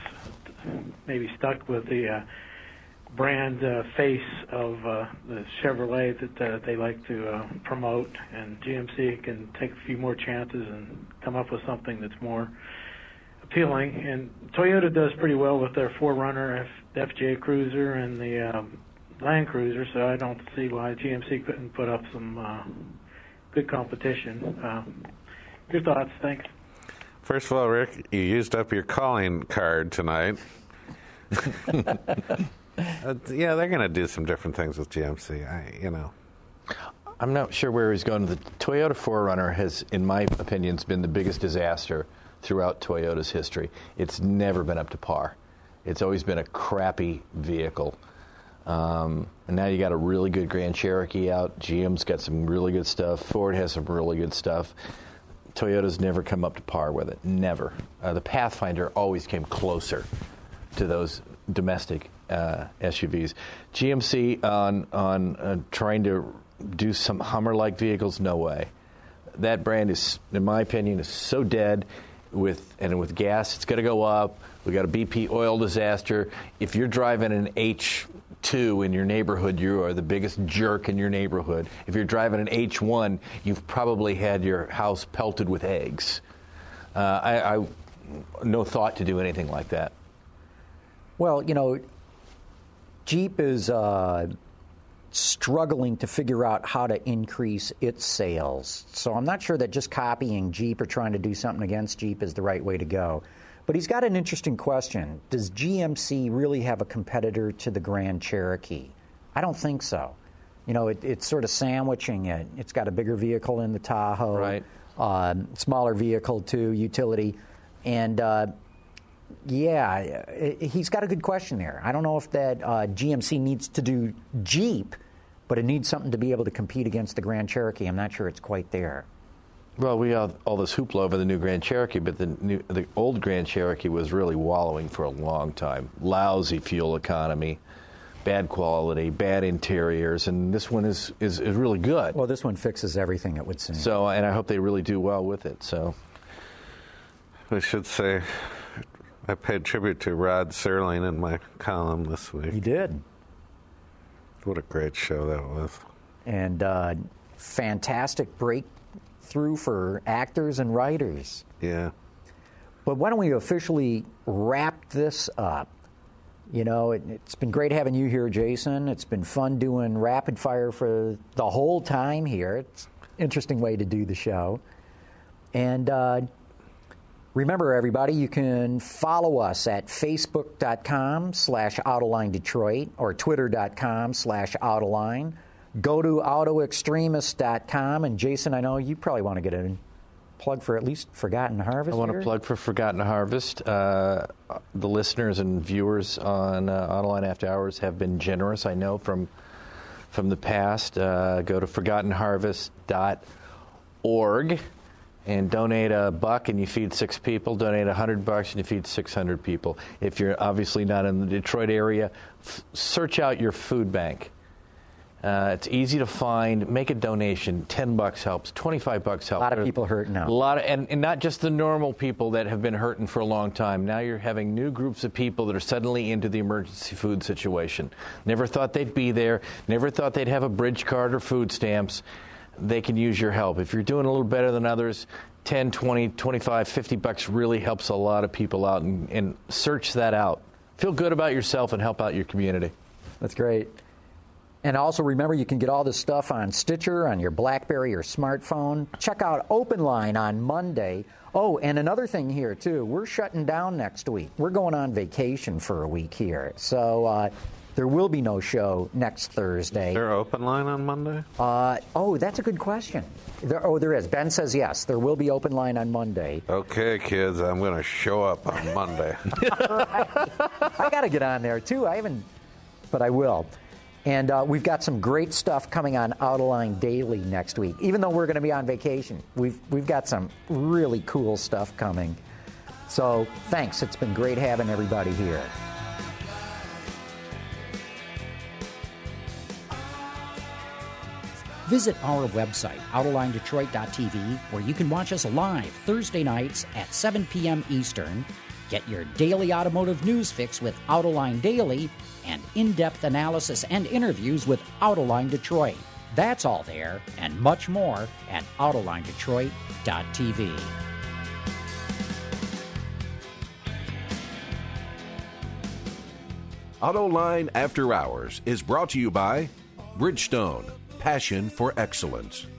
maybe stuck with the uh, brand uh, face of uh, the Chevrolet that uh, they like to uh, promote, and G M C can take a few more chances and come up with something that's more appealing. And Toyota does pretty well with their four runner F- F J Cruiser and the um, Land Cruiser, so I don't see why G M C couldn't put up some uh, good competition. Uh, Your thoughts, thanks. First of all, Rick, you used up your calling card tonight. uh, yeah, they're going to do some different things with G M C. I, you know, I'm not sure where he's going. The Toyota four runner has, in my opinion, been the biggest disaster throughout Toyota's history. It's never been up to par. It's always been a crappy vehicle. Um, and now you got a really good Grand Cherokee out. G M's got some really good stuff. Ford has some really good stuff. Toyota's never come up to par with it. Never. Uh, the Pathfinder always came closer to those domestic uh, S U Vs. G M C on on uh, trying to do some Hummer-like vehicles, no way. That brand is, in my opinion, is so dead. With and with gas, it's going to go up. We got a B P oil disaster. If you're driving an H two in your neighborhood, you are the biggest jerk in your neighborhood. If you're driving an H one, you've probably had your house pelted with eggs. Uh, I, I no thought to do anything like that. Well, you know, Jeep is uh, struggling to figure out how to increase its sales. So I'm not sure that just copying Jeep or trying to do something against Jeep is the right way to go. But he's got an interesting question. Does G M C really have a competitor to the Grand Cherokee? I don't think so. You know, it, it's sort of sandwiching it. It's got a bigger vehicle in the Tahoe, right? Uh, smaller vehicle too, utility, and uh, yeah, it, he's got a good question there. I don't know if that uh, G M C needs to do Jeep, but it needs something to be able to compete against the Grand Cherokee. I'm not sure it's quite there. Well, we have all this hoopla over the new Grand Cherokee, but the new, the old Grand Cherokee was really wallowing for a long time. Lousy fuel economy, bad quality, bad interiors, and this one is, is, is really good. Well, this one fixes everything, it would seem. So, and I hope they really do well with it. So, we should say I paid tribute to Rod Serling in my column this week. You did. What a great show that was. And uh, fantastic breakthrough for actors and writers. Yeah. But why don't we officially wrap this up? You know, it, it's been great having you here, Jason. It's been fun doing rapid fire for the whole time here. It's an interesting way to do the show. And uh, remember, everybody, you can follow us at facebook.com slash Autoline Detroit or twitter.com slash Autoline. Go to auto extremist dot com. And, Jason, I know you probably want to get a plug for at least Forgotten Harvest. I want here. to plug for Forgotten Harvest. Uh, the listeners and viewers on uh, Autoline After Hours have been generous, I know, from from the past. Uh, go to forgotten harvest dot org and donate a buck and you feed six people. Donate a hundred bucks and you feed six hundred people. If you're obviously not in the Detroit area, f- search out your food bank. Uh, it's easy to find. Make a donation. Ten bucks helps. Twenty-five bucks helps. A lot of people hurting now. A lot of, and, and not just the normal people that have been hurting for a long time. Now you're having new groups of people that are suddenly into the emergency food situation. Never thought they'd be there. Never thought they'd have a bridge card or food stamps. They can use your help. If you're doing a little better than others, ten, twenty, twenty-five, fifty bucks really helps a lot of people out. And, and search that out. Feel good about yourself and help out your community. That's great. And also remember, you can get all this stuff on Stitcher, on your BlackBerry or smartphone. Check out Open Line on Monday. Oh, and another thing here, too. We're shutting down next week. We're going on vacation for a week here. So uh, there will be no show next Thursday. Is there Open Line on Monday? Uh, oh, that's a good question. There, oh, there is. Ben says yes. There will be Open Line on Monday. Okay, kids, I'm going to show up on Monday. I got to get on there, too. I haven't, but I will. And uh, we've got some great stuff coming on Autoline Daily next week. Even though we're going to be on vacation, we've we've got some really cool stuff coming. So thanks. It's been great having everybody here. Visit our website, autoline detroit dot t v, where you can watch us live Thursday nights at seven p.m. Eastern. Get your daily automotive news fix with Autoline Daily and in-depth analysis and interviews with Autoline Detroit. That's all there and much more at autoline detroit dot t v. Autoline After Hours is brought to you by Bridgestone, passion for excellence.